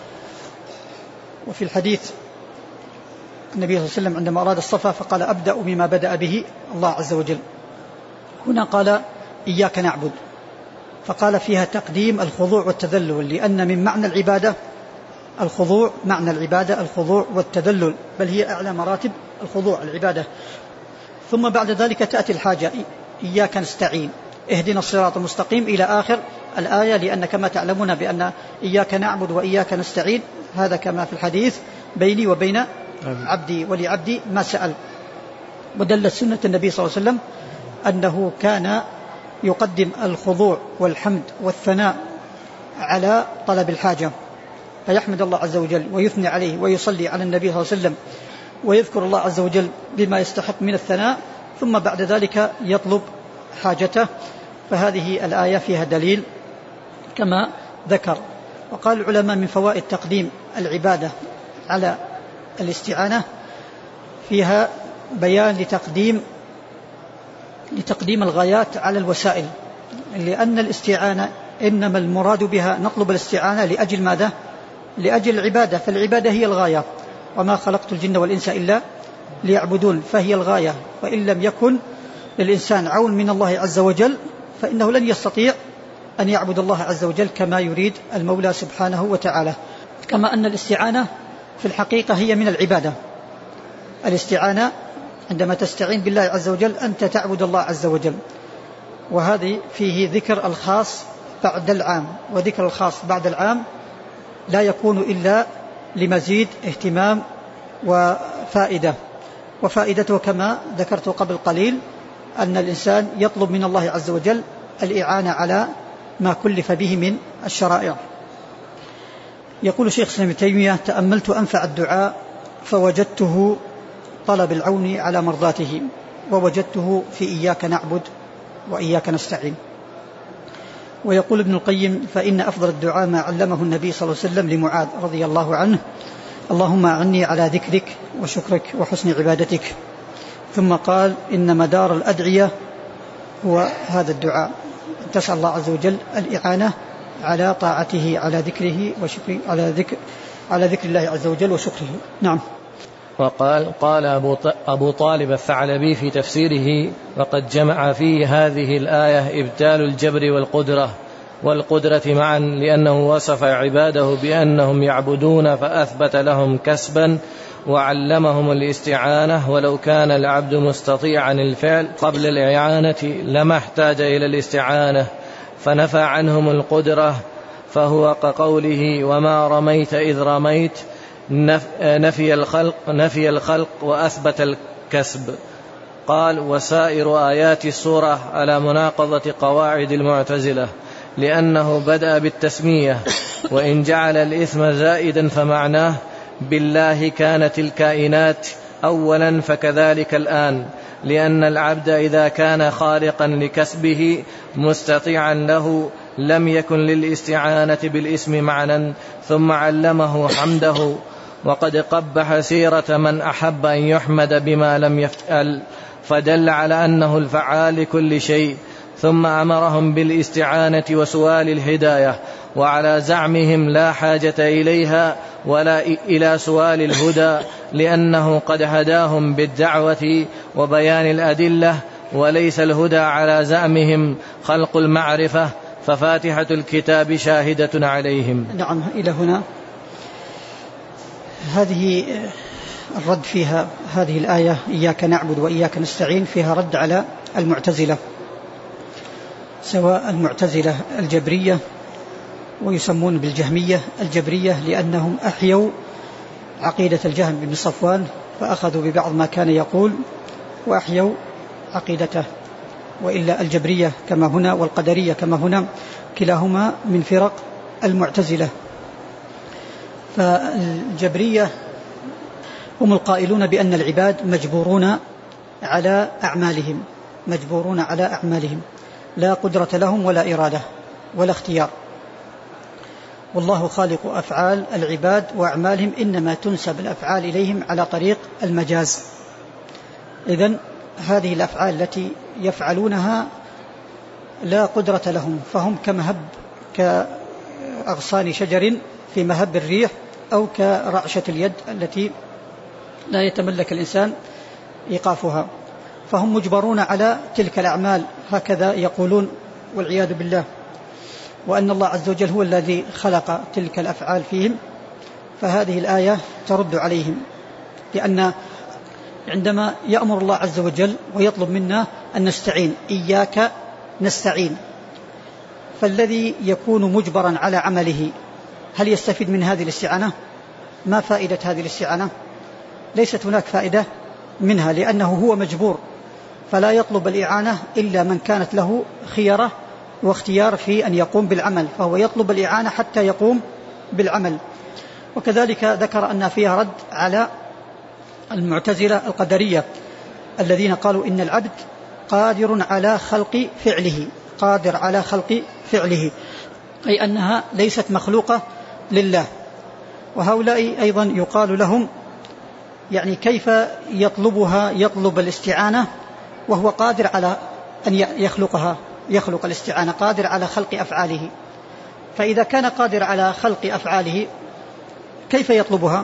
وفي الحديث النبي صلى الله عليه وسلم عندما أراد الصفا فقال أبدأ بما بدأ به الله عز وجل. هنا قال إياك نعبد، فقال فيها تقديم الخضوع والتذلل، لأن من معنى العبادة الخضوع، معنى العبادة الخضوع والتذلل، بل هي أعلى مراتب الخضوع العبادة. ثم بعد ذلك تأتي الحاجة إياك نستعين اهدنا الصراط المستقيم إلى آخر الآية، لأن كما تعلمون بأن إياك نعبد وإياك نستعين هذا كما في الحديث بيني وبين عبدي ولعبدي ما سأل. ودلت سنة النبي صلى الله عليه وسلم أنه كان يقدم الخضوع والحمد والثناء على طلب الحاجة، فيحمد الله عز وجل ويثني عليه ويصلي على النبي صلى الله عليه وسلم ويذكر الله عز وجل بما يستحق من الثناء، ثم بعد ذلك يطلب حاجته. فهذه الآية فيها دليل كما ذكر. وقال العلماء من فوائد تقديم العبادة على الاستعانة فيها بيان لتقديم لتقديم الغايات على الوسائل، لأن الاستعانة إنما المراد بها نطلب الاستعانة لأجل ماذا؟ لأجل العبادة، فالعبادة هي الغاية، وما خلقت الجن والإنس إلا ليعبدون، فهي الغاية. وإن لم يكن للإنسان عون من الله عز وجل فإنه لن يستطيع أن يعبد الله عز وجل كما يريد المولى سبحانه وتعالى. كما أن الاستعانة في الحقيقة هي من العبادة. الاستعانة عندما تستعين بالله عز وجل أنت تعبد الله عز وجل، وهذه فيه ذكر الخاص بعد العام، وذكر الخاص بعد العام لا يكون إلا لمزيد اهتمام وفائدة. وفائدته كما ذكرت قبل قليل أن الإنسان يطلب من الله عز وجل الإعانة على ما كلف به من الشرائع. يقول شيخ الإسلام ابن تيمية: تأملت أنفع الدعاء فوجدته طلب العون على مرضاته، ووجدته في إياك نعبد وإياك نستعين. ويقول ابن القيم: فإن أفضل الدعاء ما علمه النبي صلى الله عليه وسلم لمعاذ رضي الله عنه: اللهم أعني على ذكرك وشكرك وحسن عبادتك. ثم قال: إن مدار الأدعية هو هذا الدعاء، تسأل الله عز وجل الإعانة على طاعته، على ذكره وشكره، على ذكر على ذكر الله عز وجل وشكره. نعم. وقال قال أبو طالب الثعلبي في تفسيره: وقد جمع فيه هذه الآية إبتال الجبر والقدرة والقدرة معا، لأنه وصف عباده بأنهم يعبدون فأثبت لهم كسبا وعلمهم الاستعانة. ولو كان العبد مستطيعا الفعل قبل الإعانة لما احتاج إلى الاستعانة، فنفى عنهم القدرة، فهو كقوله: وما رميت إذ رميت، نفي الخلق, نفي الخلق وأثبت الكسب. قال: وسائر آيات السورة على مناقضة قواعد المعتزلة، لأنه بدأ بالتسمية، وإن جعل الإثم زائدا فمعناه بالله كانت الكائنات أولا فكذلك الآن، لأن العبد إذا كان خالقا لكسبه مستطيعا له لم يكن للاستعانة بالاسم معنى، ثم علمه حمده. وقد قبح سيرة من أحب أن يحمد بما لم يفعل، فدل على أنه الفعال لكل شيء. ثم أمرهم بالاستعانة وسؤال الهداية، وعلى زعمهم لا حاجة إليها ولا إلى سؤال الهدى، لأنه قد هداهم بالدعوة وبيان الأدلة، وليس الهدى على زعمهم خلق المعرفة، ففاتحة الكتاب شاهدة عليهم. نعم. إلى هنا هذه الرد فيها، هذه الآية إياك نعبد وإياك نستعين، فيها رد على المعتزلة، سواء المعتزلة الجبرية، ويسمون بالجهمية الجبرية، لأنهم أحيوا عقيدة الجهم بن صفوان، فأخذوا ببعض ما كان يقول وأحيوا عقيدته. وإلا الجبرية كما هنا والقدرية كما هنا كلاهما من فرق المعتزلة. فالجبرية هم القائلون بأن العباد مجبورون على أعمالهم، مجبورون على أعمالهم، لا قدرة لهم ولا إرادة ولا اختيار، والله خالق أفعال العباد وأعمالهم، إنما تنسب الأفعال إليهم على طريق المجاز. إذن هذه الأفعال التي يفعلونها لا قدرة لهم، فهم كمهب كأغصان شجر في مهب الريح، أو كرعشة اليد التي لا يتملك الإنسان إيقافها، فهم مجبرون على تلك الأعمال، هكذا يقولون والعياذ بالله. وأن الله عز وجل هو الذي خلق تلك الأفعال فيهم، فهذه الآية ترد عليهم، لأن عندما يأمر الله عز وجل ويطلب منا أن نستعين، إياك نستعين، فالذي يكون مجبرا على عمله هل يستفيد من هذه الاستعانة؟ ما فائدة هذه الاستعانة؟ ليست هناك فائدة منها، لأنه هو مجبور، فلا يطلب الإعانة إلا من كانت له خيرة واختيار في أن يقوم بالعمل، فهو يطلب الإعانة حتى يقوم بالعمل. وكذلك ذكر أن فيها رد على المعتزلة القدرية الذين قالوا إن العبد قادر على خلق فعله، قادر على خلق فعله، أي أنها ليست مخلوقة لله. وهؤلاء أيضا يقال لهم يعني كيف يطلبها، يطلب الاستعانة وهو قادر على أن يخلقها، يخلق الاستعانة، قادر على خلق أفعاله، فإذا كان قادر على خلق أفعاله كيف يطلبها؟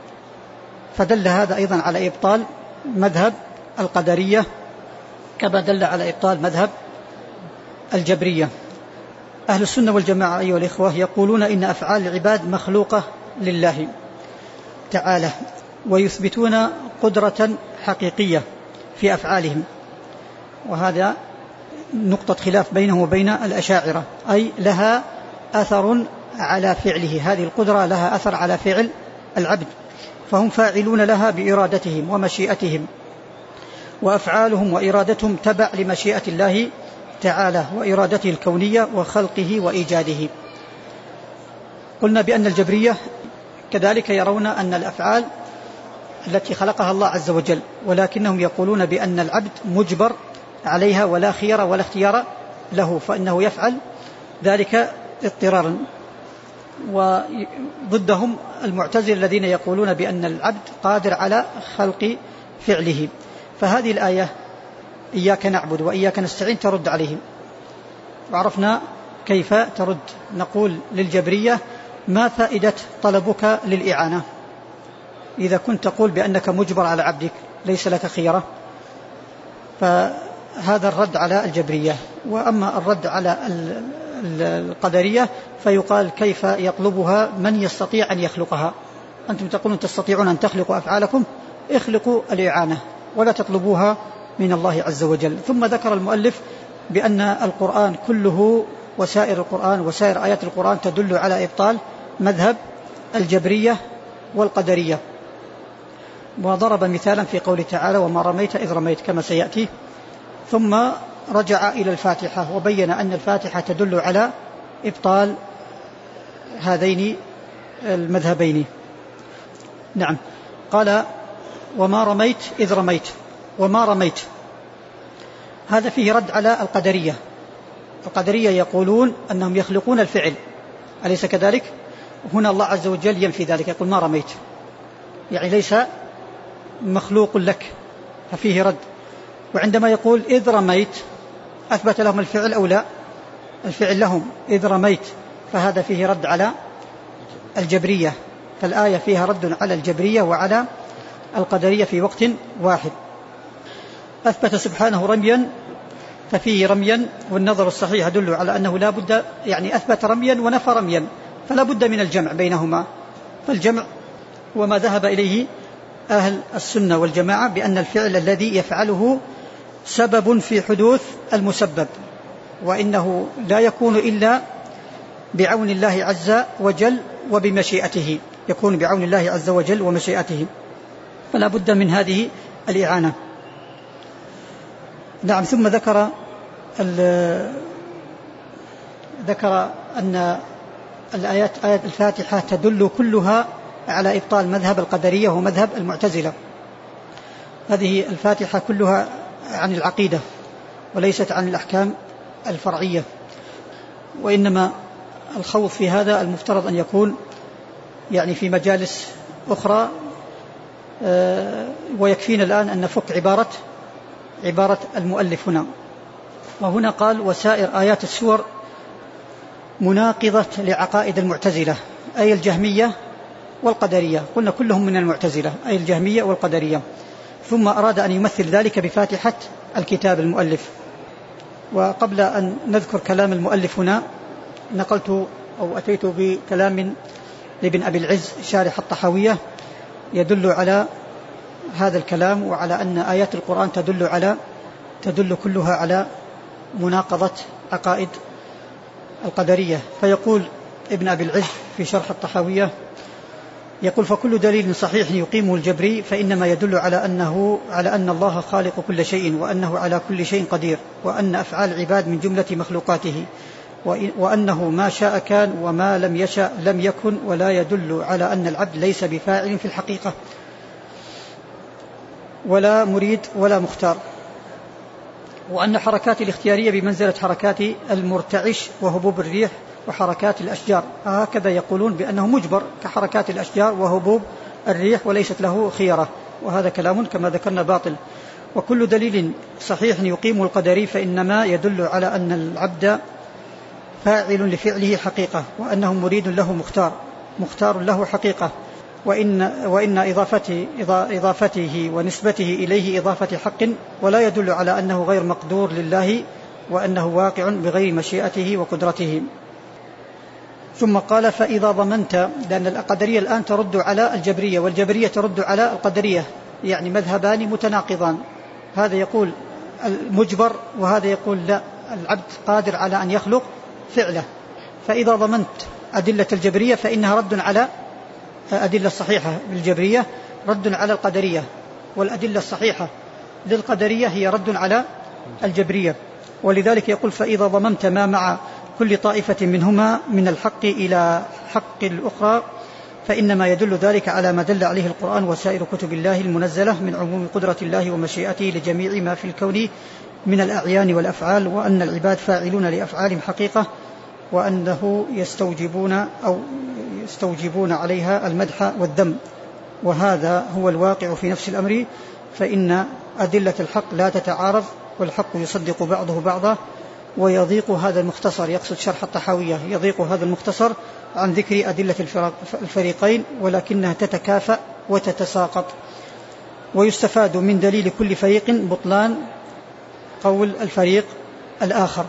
فدل هذا أيضا على إبطال مذهب القدرية، كما دل على إبطال مذهب الجبرية. أهل السنة والجماعة أيها الإخوة يقولون إن أفعال العباد مخلوقة لله تعالى، ويثبتون قدرة حقيقية في أفعالهم، وهذا نقطة خلاف بينهم وبين الأشاعرة، أي لها أثر على فعله، هذه القدرة لها أثر على فعل العبد، فهم فاعلون لها بإرادتهم ومشيئتهم، وأفعالهم وإرادتهم تبع لمشيئة الله تعالى وإرادته الكونية وخلقه وإيجاده. قلنا بأن الجبرية كذلك يرون أن الأفعال التي خلقها الله عز وجل، ولكنهم يقولون بأن العبد مجبر عليها ولا خيار ولا اختيار له، فإنه يفعل ذلك اضطرارا. وضدهم المعتزلة الذين يقولون بأن العبد قادر على خلق فعله. فهذه الآية إياك نعبد وإياك نستعين ترد عليهم. وعرفنا كيف ترد. نقول للجبرية: ما فائدة طلبك للإعانة إذا كنت تقول بأنك مجبر على عبدك ليس لك خيرة؟ فهذا الرد على الجبرية. وأما الرد على القدرية فيقال: كيف يطلبها من يستطيع أن يخلقها؟ أنتم تقولون تستطيعون أن تخلقوا أفعالكم، اخلقوا الإعانة ولا تطلبوها من الله عز وجل. ثم ذكر المؤلف بأن القرآن كله وسائر القرآن وسائر آيات القرآن تدل على إبطال مذهب الجبرية والقدرية. وضرب مثالا في قوله تعالى: وما رميت إذ رميت، كما سيأتي. ثم رجع إلى الفاتحة وبين أن الفاتحة تدل على إبطال هذين المذهبين. نعم. قال: وما رميت إذ رميت. وما رميت هذا فيه رد على القدرية. القدرية يقولون أنهم يخلقون الفعل، أليس كذلك؟ هنا الله عز وجل ينفي ذلك، يقول: ما رميت، يعني ليس مخلوق لك، ففيه رد. وعندما يقول إذ رميت أثبت لهم الفعل أو لا؟ الفعل لهم إذ رميت، فهذا فيه رد على الجبرية. فالآية فيها رد على الجبرية وعلى القدرية في وقت واحد. أثبت سبحانه رميا ففيه رميا، والنظر الصحيح يدل على أنه لا بد، يعني أثبت رميا ونفى رميا، فلا بد من الجمع بينهما. فالجمع وما ذهب إليه أهل السنة والجماعة بأن الفعل الذي يفعله سبب في حدوث المسبب، وإنه لا يكون إلا بعون الله عز وجل وبمشيئته، يكون بعون الله عز وجل ومشيئته، فلا بد من هذه الإعانة. نعم. ثم ذكر ذكر أن الآيات آيات الفاتحة تدل كلها على إبطال مذهب القدرية ومذهب المعتزلة. هذه الفاتحة كلها عن العقيدة وليست عن الأحكام الفرعية، وإنما الخوض في هذا المفترض أن يكون يعني في مجالس أخرى، ويكفينا الآن أن نفك عبارة عبارة المؤلف هنا. وهنا قال: وسائر آيات السور مناقضة لعقائد المعتزلة، أي الجهمية والقدرية. قلنا كلهم من المعتزلة، أي الجهمية والقدرية. ثم أراد أن يمثل ذلك بفاتحة الكتاب المؤلف. وقبل أن نذكر كلام المؤلف هنا، نقلت أو أتيت بكلام لابن أبي العز شارح الطحاوية يدل على هذا الكلام، وعلى أن آيات القرآن تدل على تدل كلها على مناقضة عقائد القدرية. فيقول ابن أبي العز في شرح الطحاوية، يقول: فكل دليل صحيح يقيمه الجبري فإنما يدل على أنه على أن الله خالق كل شيء، وأنه على كل شيء قدير، وأن أفعال العباد من جملة مخلوقاته، وأنه ما شاء كان وما لم يشاء لم يكن، ولا يدل على أن العبد ليس بفاعل في الحقيقة ولا مريد ولا مختار، وأن حركات الاختيارية بمنزلة حركات المرتعش وهبوب الريح وحركات الأشجار. هكذا يقولون بأنه مجبر كحركات الأشجار وهبوب الريح وليست له خيرة، وهذا كلام كما ذكرنا باطل. وكل دليل صحيح يقيم القدري فإنما يدل على أن العبد فاعل لفعله حقيقة، وأنه مريد له مختار مختار له حقيقة، وإن, وإن إضافته, إضافته ونسبته إليه إضافة حق، ولا يدل على أنه غير مقدور لله، وأنه واقع بغير مشيئته وقدرته. ثم قال: فإذا ضمنت، لأن القدرية الآن ترد على الجبرية والجبرية ترد على القدرية، يعني مذهبان متناقضان، هذا يقول المجبر وهذا يقول لا، العبد قادر على أن يخلق فعله. فإذا ضمنت أدلة الجبرية فإنها رد على أدلة الصحيحة بالجبرية، رد على القدرية، والأدلة الصحيحة للقدرية هي رد على الجبرية. ولذلك يقول فإذا ضممت ما مع كل طائفة منهما من الحق إلى حق الأخرى فإنما يدل ذلك على ما دل عليه القرآن وسائر كتب الله المنزلة من عموم قدرة الله ومشيئته لجميع ما في الكون من الأعيان والأفعال، وأن العباد فاعلون لأفعالهم حقيقة، وأنه يستوجبون أو يستوجبون عليها المدح والذم، وهذا هو الواقع في نفس الأمر، فإن أدلة الحق لا تتعارض والحق يصدق بعضه بعضا. ويضيق هذا المختصر، يقصد شرح الطحاوية، يضيق هذا المختصر عن ذكر أدلة الفريقين، ولكنها تتكافأ وتتساقط. ويستفاد من دليل كل فريق بطلان قول الفريق الآخر.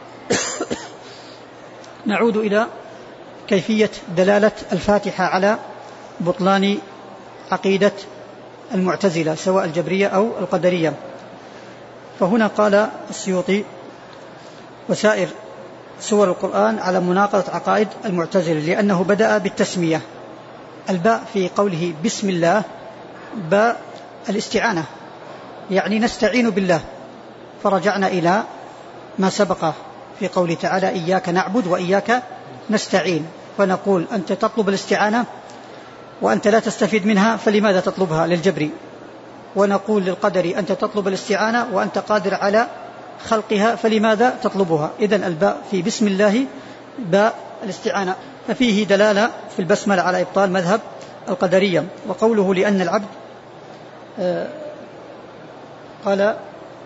نعود إلى كيفية دلالة الفاتحة على بطلان عقيدة المعتزلة سواء الجبرية أو القدرية. فهنا قال السيوطي وسائر سور القرآن على مناقضة عقائد المعتزلة لأنه بدأ بالتسمية. الباء في قوله بسم الله باء الاستعانة، يعني نستعين بالله، فرجعنا إلى ما سبق في قوله تعالى إياك نعبد وإياك نستعين، فنقول أنت تطلب الاستعانة وأنت لا تستفيد منها فلماذا تطلبها للجبر؟ ونقول للقدر أنت تطلب الاستعانة وأنت قادر على خلقها فلماذا تطلبها؟ إذن الباء في بسم الله باء الاستعانة. ففيه دلالة في البسملة على إبطال مذهب القدرية. وقوله لأن العبد آه قال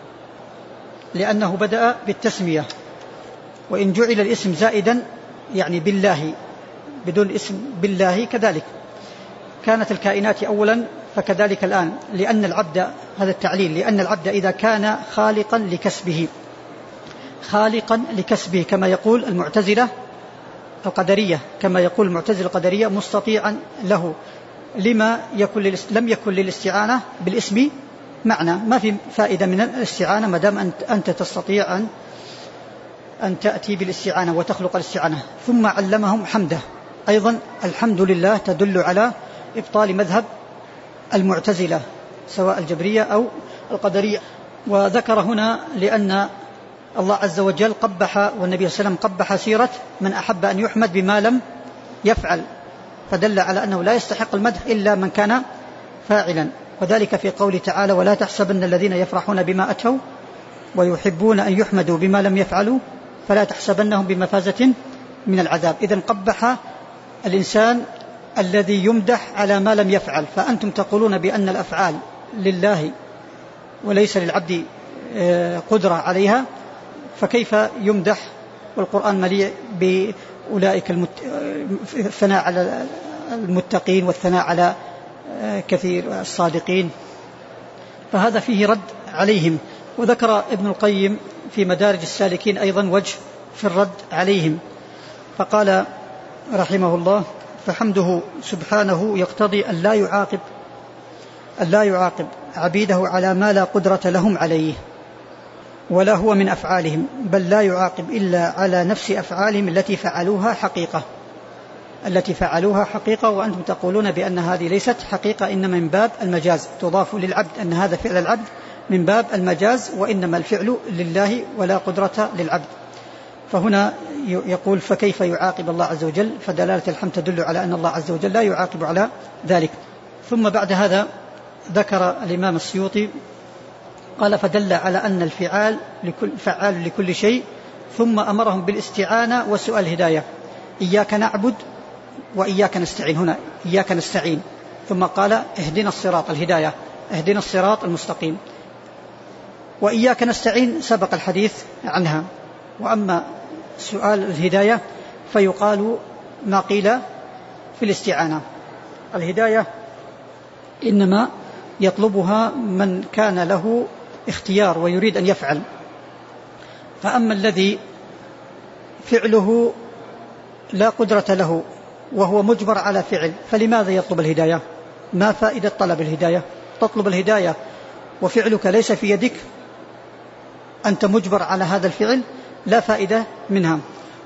لأنه بدأ بالتسمية، وإن جعل الاسم زائدا يعني بالله بدون اسم بالله كذلك كانت الكائنات أولا فكذلك الآن، لأن العبد هذا التعليل لأن العبد إذا كان خالقا لكسبه خالقا لكسبه كما يقول المعتزلة القدرية كما يقول المعتزلة القدرية مستطيعا له، لما يكون لم يكن للاستعانة بالاسم معنى، ما في فائدة من الاستعانة ما دام أنت تستطيع أن أن تأتي بالاستعانة وتخلق الاستعانة. ثم علمهم حمده، أيضا الحمد لله تدل على إبطال مذهب المعتزلة سواء الجبرية أو القدرية. وذكر هنا لأن الله عز وجل قبح والنبي صلى الله عليه وسلم قبح سيرة من أحب أن يحمد بما لم يفعل، فدل على أنه لا يستحق المدح إلا من كان فاعلا، وذلك في قوله تعالى ولا تحسبن الذين يفرحون بما أتوا ويحبون أن يحمدوا بما لم يفعلوا فلا تحسبنهم بمفازة من العذاب. إذن قبح الإنسان الذي يمدح على ما لم يفعل، فأنتم تقولون بأن الأفعال لله وليس للعبد قدرة عليها، فكيف يمدح والقرآن مليء بأولئك الثناء على المتقين والثناء على كثير الصادقين، فهذا فيه رد عليهم. وذكر ابن القيم في مدارج السالكين أيضا وجه في الرد عليهم، فقال رحمه الله فحمده سبحانه يقتضي أن لا يعاقب أن لا يعاقب عبيده على ما لا قدرة لهم عليه ولا هو من أفعالهم، بل لا يعاقب إلا على نفس أفعالهم التي فعلوها حقيقة التي فعلوها حقيقة وأنتم تقولون بأن هذه ليست حقيقة، إنما من باب المجاز، تضاف للعبد أن هذا فعل العبد من باب المجاز، وإنما الفعل لله ولا قدرة للعبد. فهنا يقول فكيف يعاقب الله عز وجل؟ فدلالة الحمد تدل على أن الله عز وجل لا يعاقب على ذلك. ثم بعد هذا ذكر الإمام السيوطي قال فدل على أن الفعال لكل فعال لكل شيء، ثم أمرهم بالاستعانة وسؤال الهداية، إياك نعبد وإياك نستعين، هنا إياك نستعين، ثم قال اهدنا الصراط الهداية اهدنا الصراط المستقيم، وإياك نستعين سبق الحديث عنها. وأما سؤال الهداية فيقال ما قيل في الاستعانة، الهداية إنما يطلبها من كان له اختيار ويريد أن يفعل، فأما الذي فعله لا قدرة له وهو مجبر على فعل فلماذا يطلب الهداية؟ ما فائدة طلب الهداية؟ تطلب الهداية وفعلك ليس في يدك، أنت مجبر على هذا الفعل، لا فائدة منها.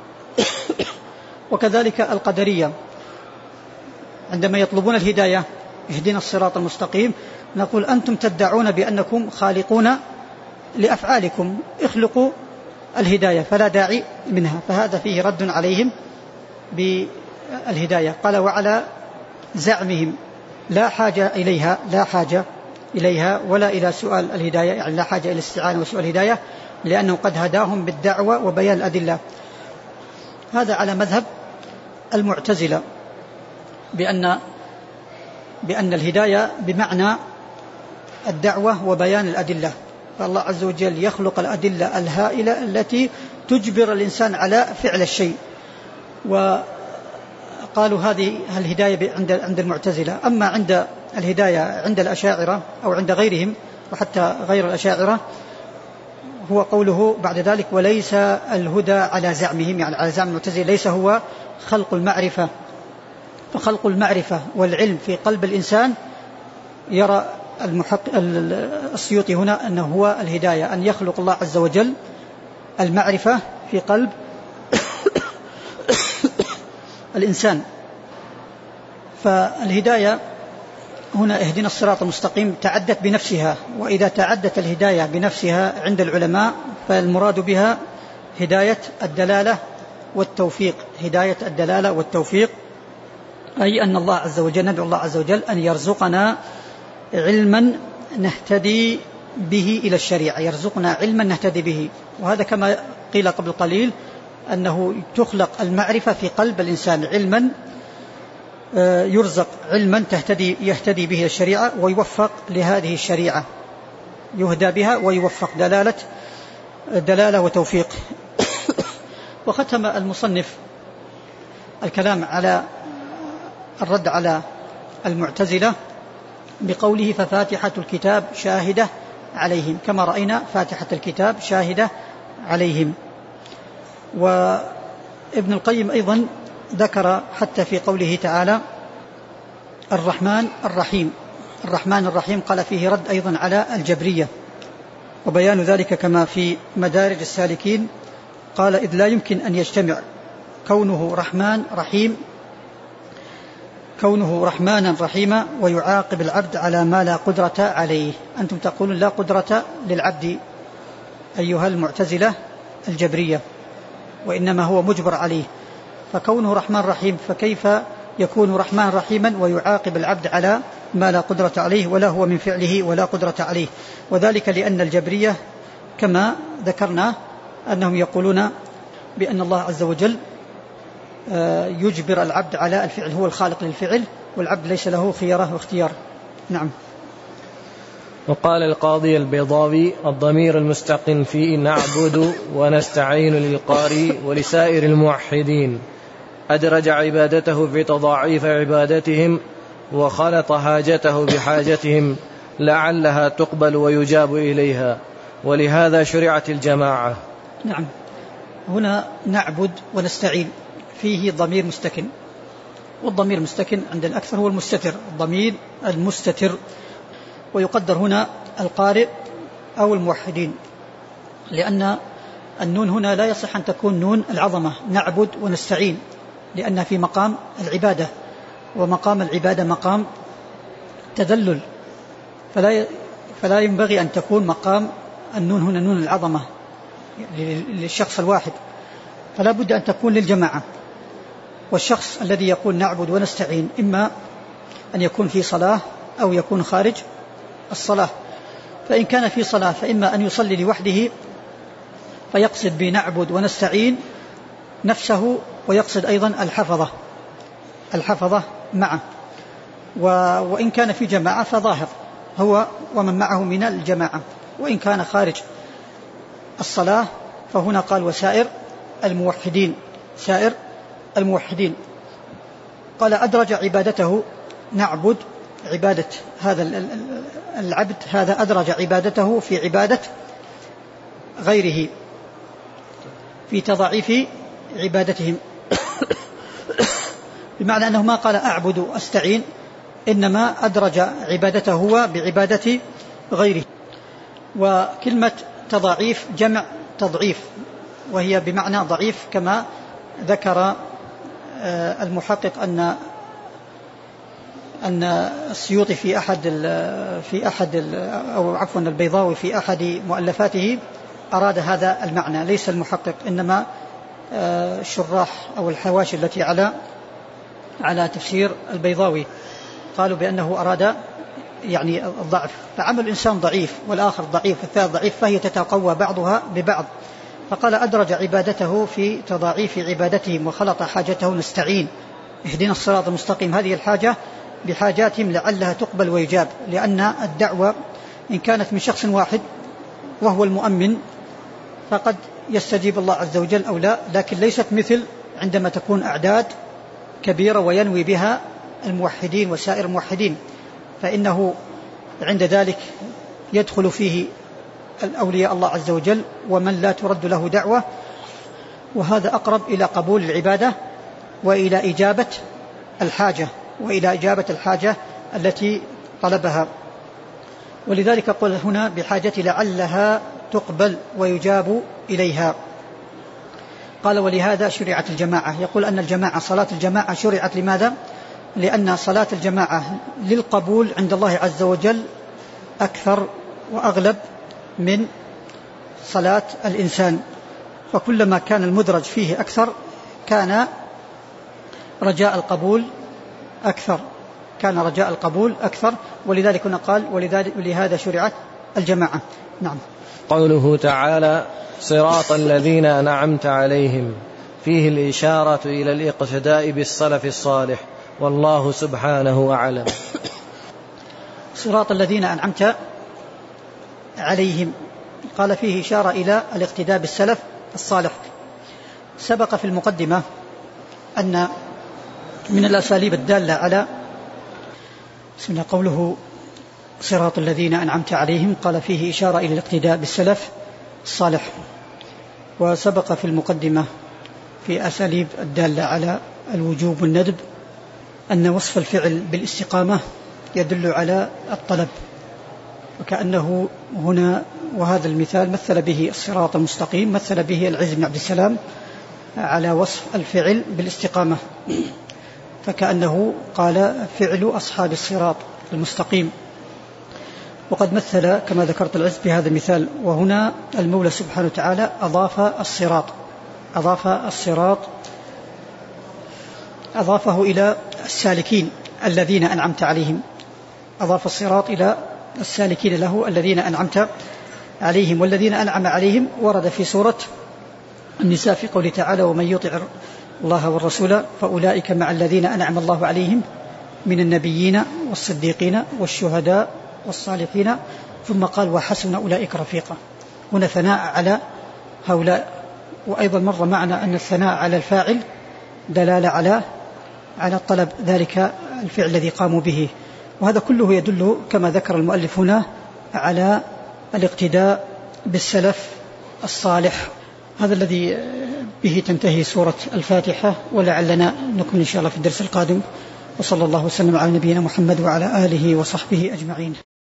وكذلك القدرية عندما يطلبون الهداية اهدنا الصراط المستقيم، نقول أنتم تدعون بأنكم خالقون لأفعالكم، اخلقوا الهداية فلا داعي منها، فهذا فيه رد عليهم بالهداية. قال وعلى زعمهم لا حاجة إليها، لا حاجة إليها ولا إلى سؤال الهداية، يعني لا حاجة إلى الاستعانة وسؤال الهداية، لأنه قد هداهم بالدعوة وبيان الأدلة. هذا على مذهب المعتزلة بأن بأن الهداية بمعنى الدعوة وبيان الأدلة، فالله عز وجل يخلق الأدلة الهائلة التي تجبر الإنسان على فعل الشيء. وقالوا هذه الهداية عند عند المعتزلة. أما عند الهداية عند الأشاعرة أو عند غيرهم وحتى غير الأشاعرة هو قوله بعد ذلك وليس الهدى على زعمهم، يعني على زعم المعتزلة ليس هو خلق المعرفة، فخلق المعرفة والعلم في قلب الإنسان يرى المحقق السيوطي هنا أنه هو الهداية، أن يخلق الله عز وجل المعرفة في قلب الإنسان. فالهداية هنا اهدنا الصراط المستقيم تعدت بنفسها، وإذا تعدت الهداية بنفسها عند العلماء فالمراد بها هداية الدلالة والتوفيق، هداية الدلالة والتوفيق، أي أن الله عز وجل ندعو الله عز وجل أن يرزقنا علما نهتدي به إلى الشريعة، يرزقنا علما نهتدي به. وهذا كما قيل قبل قليل أنه تخلق المعرفة في قلب الإنسان، علما يرزق علما تهتدي يهتدي به الشريعة ويوفق لهذه الشريعة، يهدى بها ويوفق، دلالة دلالة وتوفيق. وختم المصنف الكلام على الرد على المعتزلة بقوله ففاتحة الكتاب شاهدة عليهم، كما رأينا فاتحة الكتاب شاهدة عليهم. وابن القيم أيضا ذكر حتى في قوله تعالى الرحمن الرحيم، الرحمن الرحيم قال فيه رد أيضا على الجبرية، وبيان ذلك كما في مدارج السالكين قال إذ لا يمكن أن يجتمع كونه رحمن رحيم كونه رحمانا رحيما ويعاقب العبد على ما لا قدرة عليه. أنتم تقولون لا قدرة للعبد أيها المعتزلة الجبرية، وإنما هو مجبر عليه، فكونه رحمن رحيم فكيف يكون رحمن رحيما ويعاقب العبد على ما لا قدرة عليه ولا هو من فعله ولا قدرة عليه؟ وذلك لأن الجبرية كما ذكرنا أنهم يقولون بأن الله عز وجل يجبر العبد على الفعل، هو الخالق للفعل والعبد ليس له خيارة واختيار. نعم. وقال القاضي البيضاوي الضمير المستقن في نعبد ونستعين للقارئ ولسائر الموحدين أدرج عبادته في تضاعيف عبادتهم وخلط حاجته بحاجتهم لعلها تقبل ويجاب إليها، ولهذا شرعت الجماعة. نعم. هنا نعبد ونستعين فيه ضمير مستكن، والضمير المستكن عند الأكثر هو المستتر، الضمير المستتر، ويقدر هنا القارئ أو الموحدين، لأن النون هنا لا يصح أن تكون نون العظمة نعبد ونستعين، لأنها في مقام العبادة، ومقام العبادة مقام تذلل، فلا فلا ينبغي أن تكون مقام النون هنا نون العظمة للشخص الواحد، فلا بد أن تكون للجماعة. والشخص الذي يقول نعبد ونستعين إما أن يكون في صلاة أو يكون خارج الصلاة، فإن كان في صلاة فإما أن يصلي لوحده فيقصد بنعبد ونستعين نفسه، ويقصد أيضا الحفظة الحفظة معه، وإن كان في جماعة فظاهر هو ومن معه من الجماعة، وإن كان خارج الصلاة فهنا قال وسائر الموحدين، سائر الموحدين. قال أدرج عبادته نعبد، عبادة هذا العبد هذا أدرج عبادته في عبادة غيره في تضاعيف عبادتهم بمعنى أنه ما قال أعبد أستعين، إنما أدرج عبادته هو بعبادة غيره. وكلمة تضاعيف جمع تضعيف، وهي بمعنى ضعيف، كما ذكر المحقق أن أن السيوطي في أحد ال في أحد ال أو عفوا البيضاوي في أحد مؤلفاته أراد هذا المعنى ليس المحقق، إنما الشراح أو الحواشي التي على على تفسير البيضاوي قالوا بأنه أراد يعني الضعف، فعمل الإنسان ضعيف والآخر ضعيف والثالث ضعيف، فهي تتقوى بعضها ببعض. فقال أدرج عبادته في تضاعيف عبادتهم وخلط حاجته نستعين اهدنا الصراط المستقيم، هذه الحاجة بحاجاتهم لعلها تقبل ويجاب، لأن الدعوة إن كانت من شخص واحد وهو المؤمن فقد يستجيب الله عز وجل أو لا، لكن ليست مثل عندما تكون أعداد كبيرة وينوي بها الموحدين وسائر الموحدين، فإنه عند ذلك يدخل فيه الأولياء الله عز وجل ومن لا ترد له دعوة، وهذا أقرب إلى قبول العبادة وإلى إجابة الحاجة وإلى إجابة الحاجة التي طلبها. ولذلك قل هنا بحاجة لعلها تقبل ويجاب إليها. قال ولهذا شرعت الجماعة، يقول أن الجماعة صلاة الجماعة شرعت لماذا؟ لأن صلاة الجماعة للقبول عند الله عز وجل أكثر وأغلب من صلاة الإنسان، فكلما كان المدرج فيه أكثر كان رجاء القبول أكثر كان رجاء القبول أكثر ولذلك قال ولذلك ولهذا شرعت الجماعة. نعم. قوله تعالى صراط الذين أنعمت عليهم فيه الإشارة إلى الاقتداء بالسلف الصالح، والله سبحانه أعلم. صراط الذين أنعمت عليهم قال فيه إشارة إلى الاقتداء بالسلف الصالح. سبق في المقدمة أن من الأساليب الدالة على بسم الله قوله صراط الذين أنعمت عليهم قال فيه إشارة إلى الاقتداء بالسلف الصالح. وسبق في المقدمة في أساليب الدالة على الوجوب والندب أن وصف الفعل بالاستقامة يدل على الطلب، وكأنه هنا وهذا المثال مثل به الصراط المستقيم، مثل به العز بن عبد السلام على وصف الفعل بالاستقامة، فكأنه قال فعل أصحاب الصراط المستقيم. وقد مثل كما ذكرت العز بهذا المثال. وهنا المولى سبحانه وتعالى أضاف الصراط أضاف الصراط أضافه إلى السالكين الذين أنعمت عليهم، أضاف الصراط إلى السالكين له الذين أنعمت عليهم. والذين أنعم عليهم ورد في سورة النساء في قوله تعالى ومن يطع الله والرسول فأولئك مع الذين أنعم الله عليهم من النبيين والصديقين والشهداء والصالحين، ثم قال وحسن أولئك رفيقا. هنا ثناء على هؤلاء. وأيضا مر معنا أن الثناء على الفاعل دلالة على على الطلب ذلك الفعل الذي قاموا به. وهذا كله يدل كما ذكر المؤلف هنا على الاقتداء بالسلف الصالح. هذا الذي به تنتهي سورة الفاتحة، ولعلنا نكمل إن شاء الله في الدرس القادم. وصلى الله وسلم على نبينا محمد وعلى آله وصحبه أجمعين.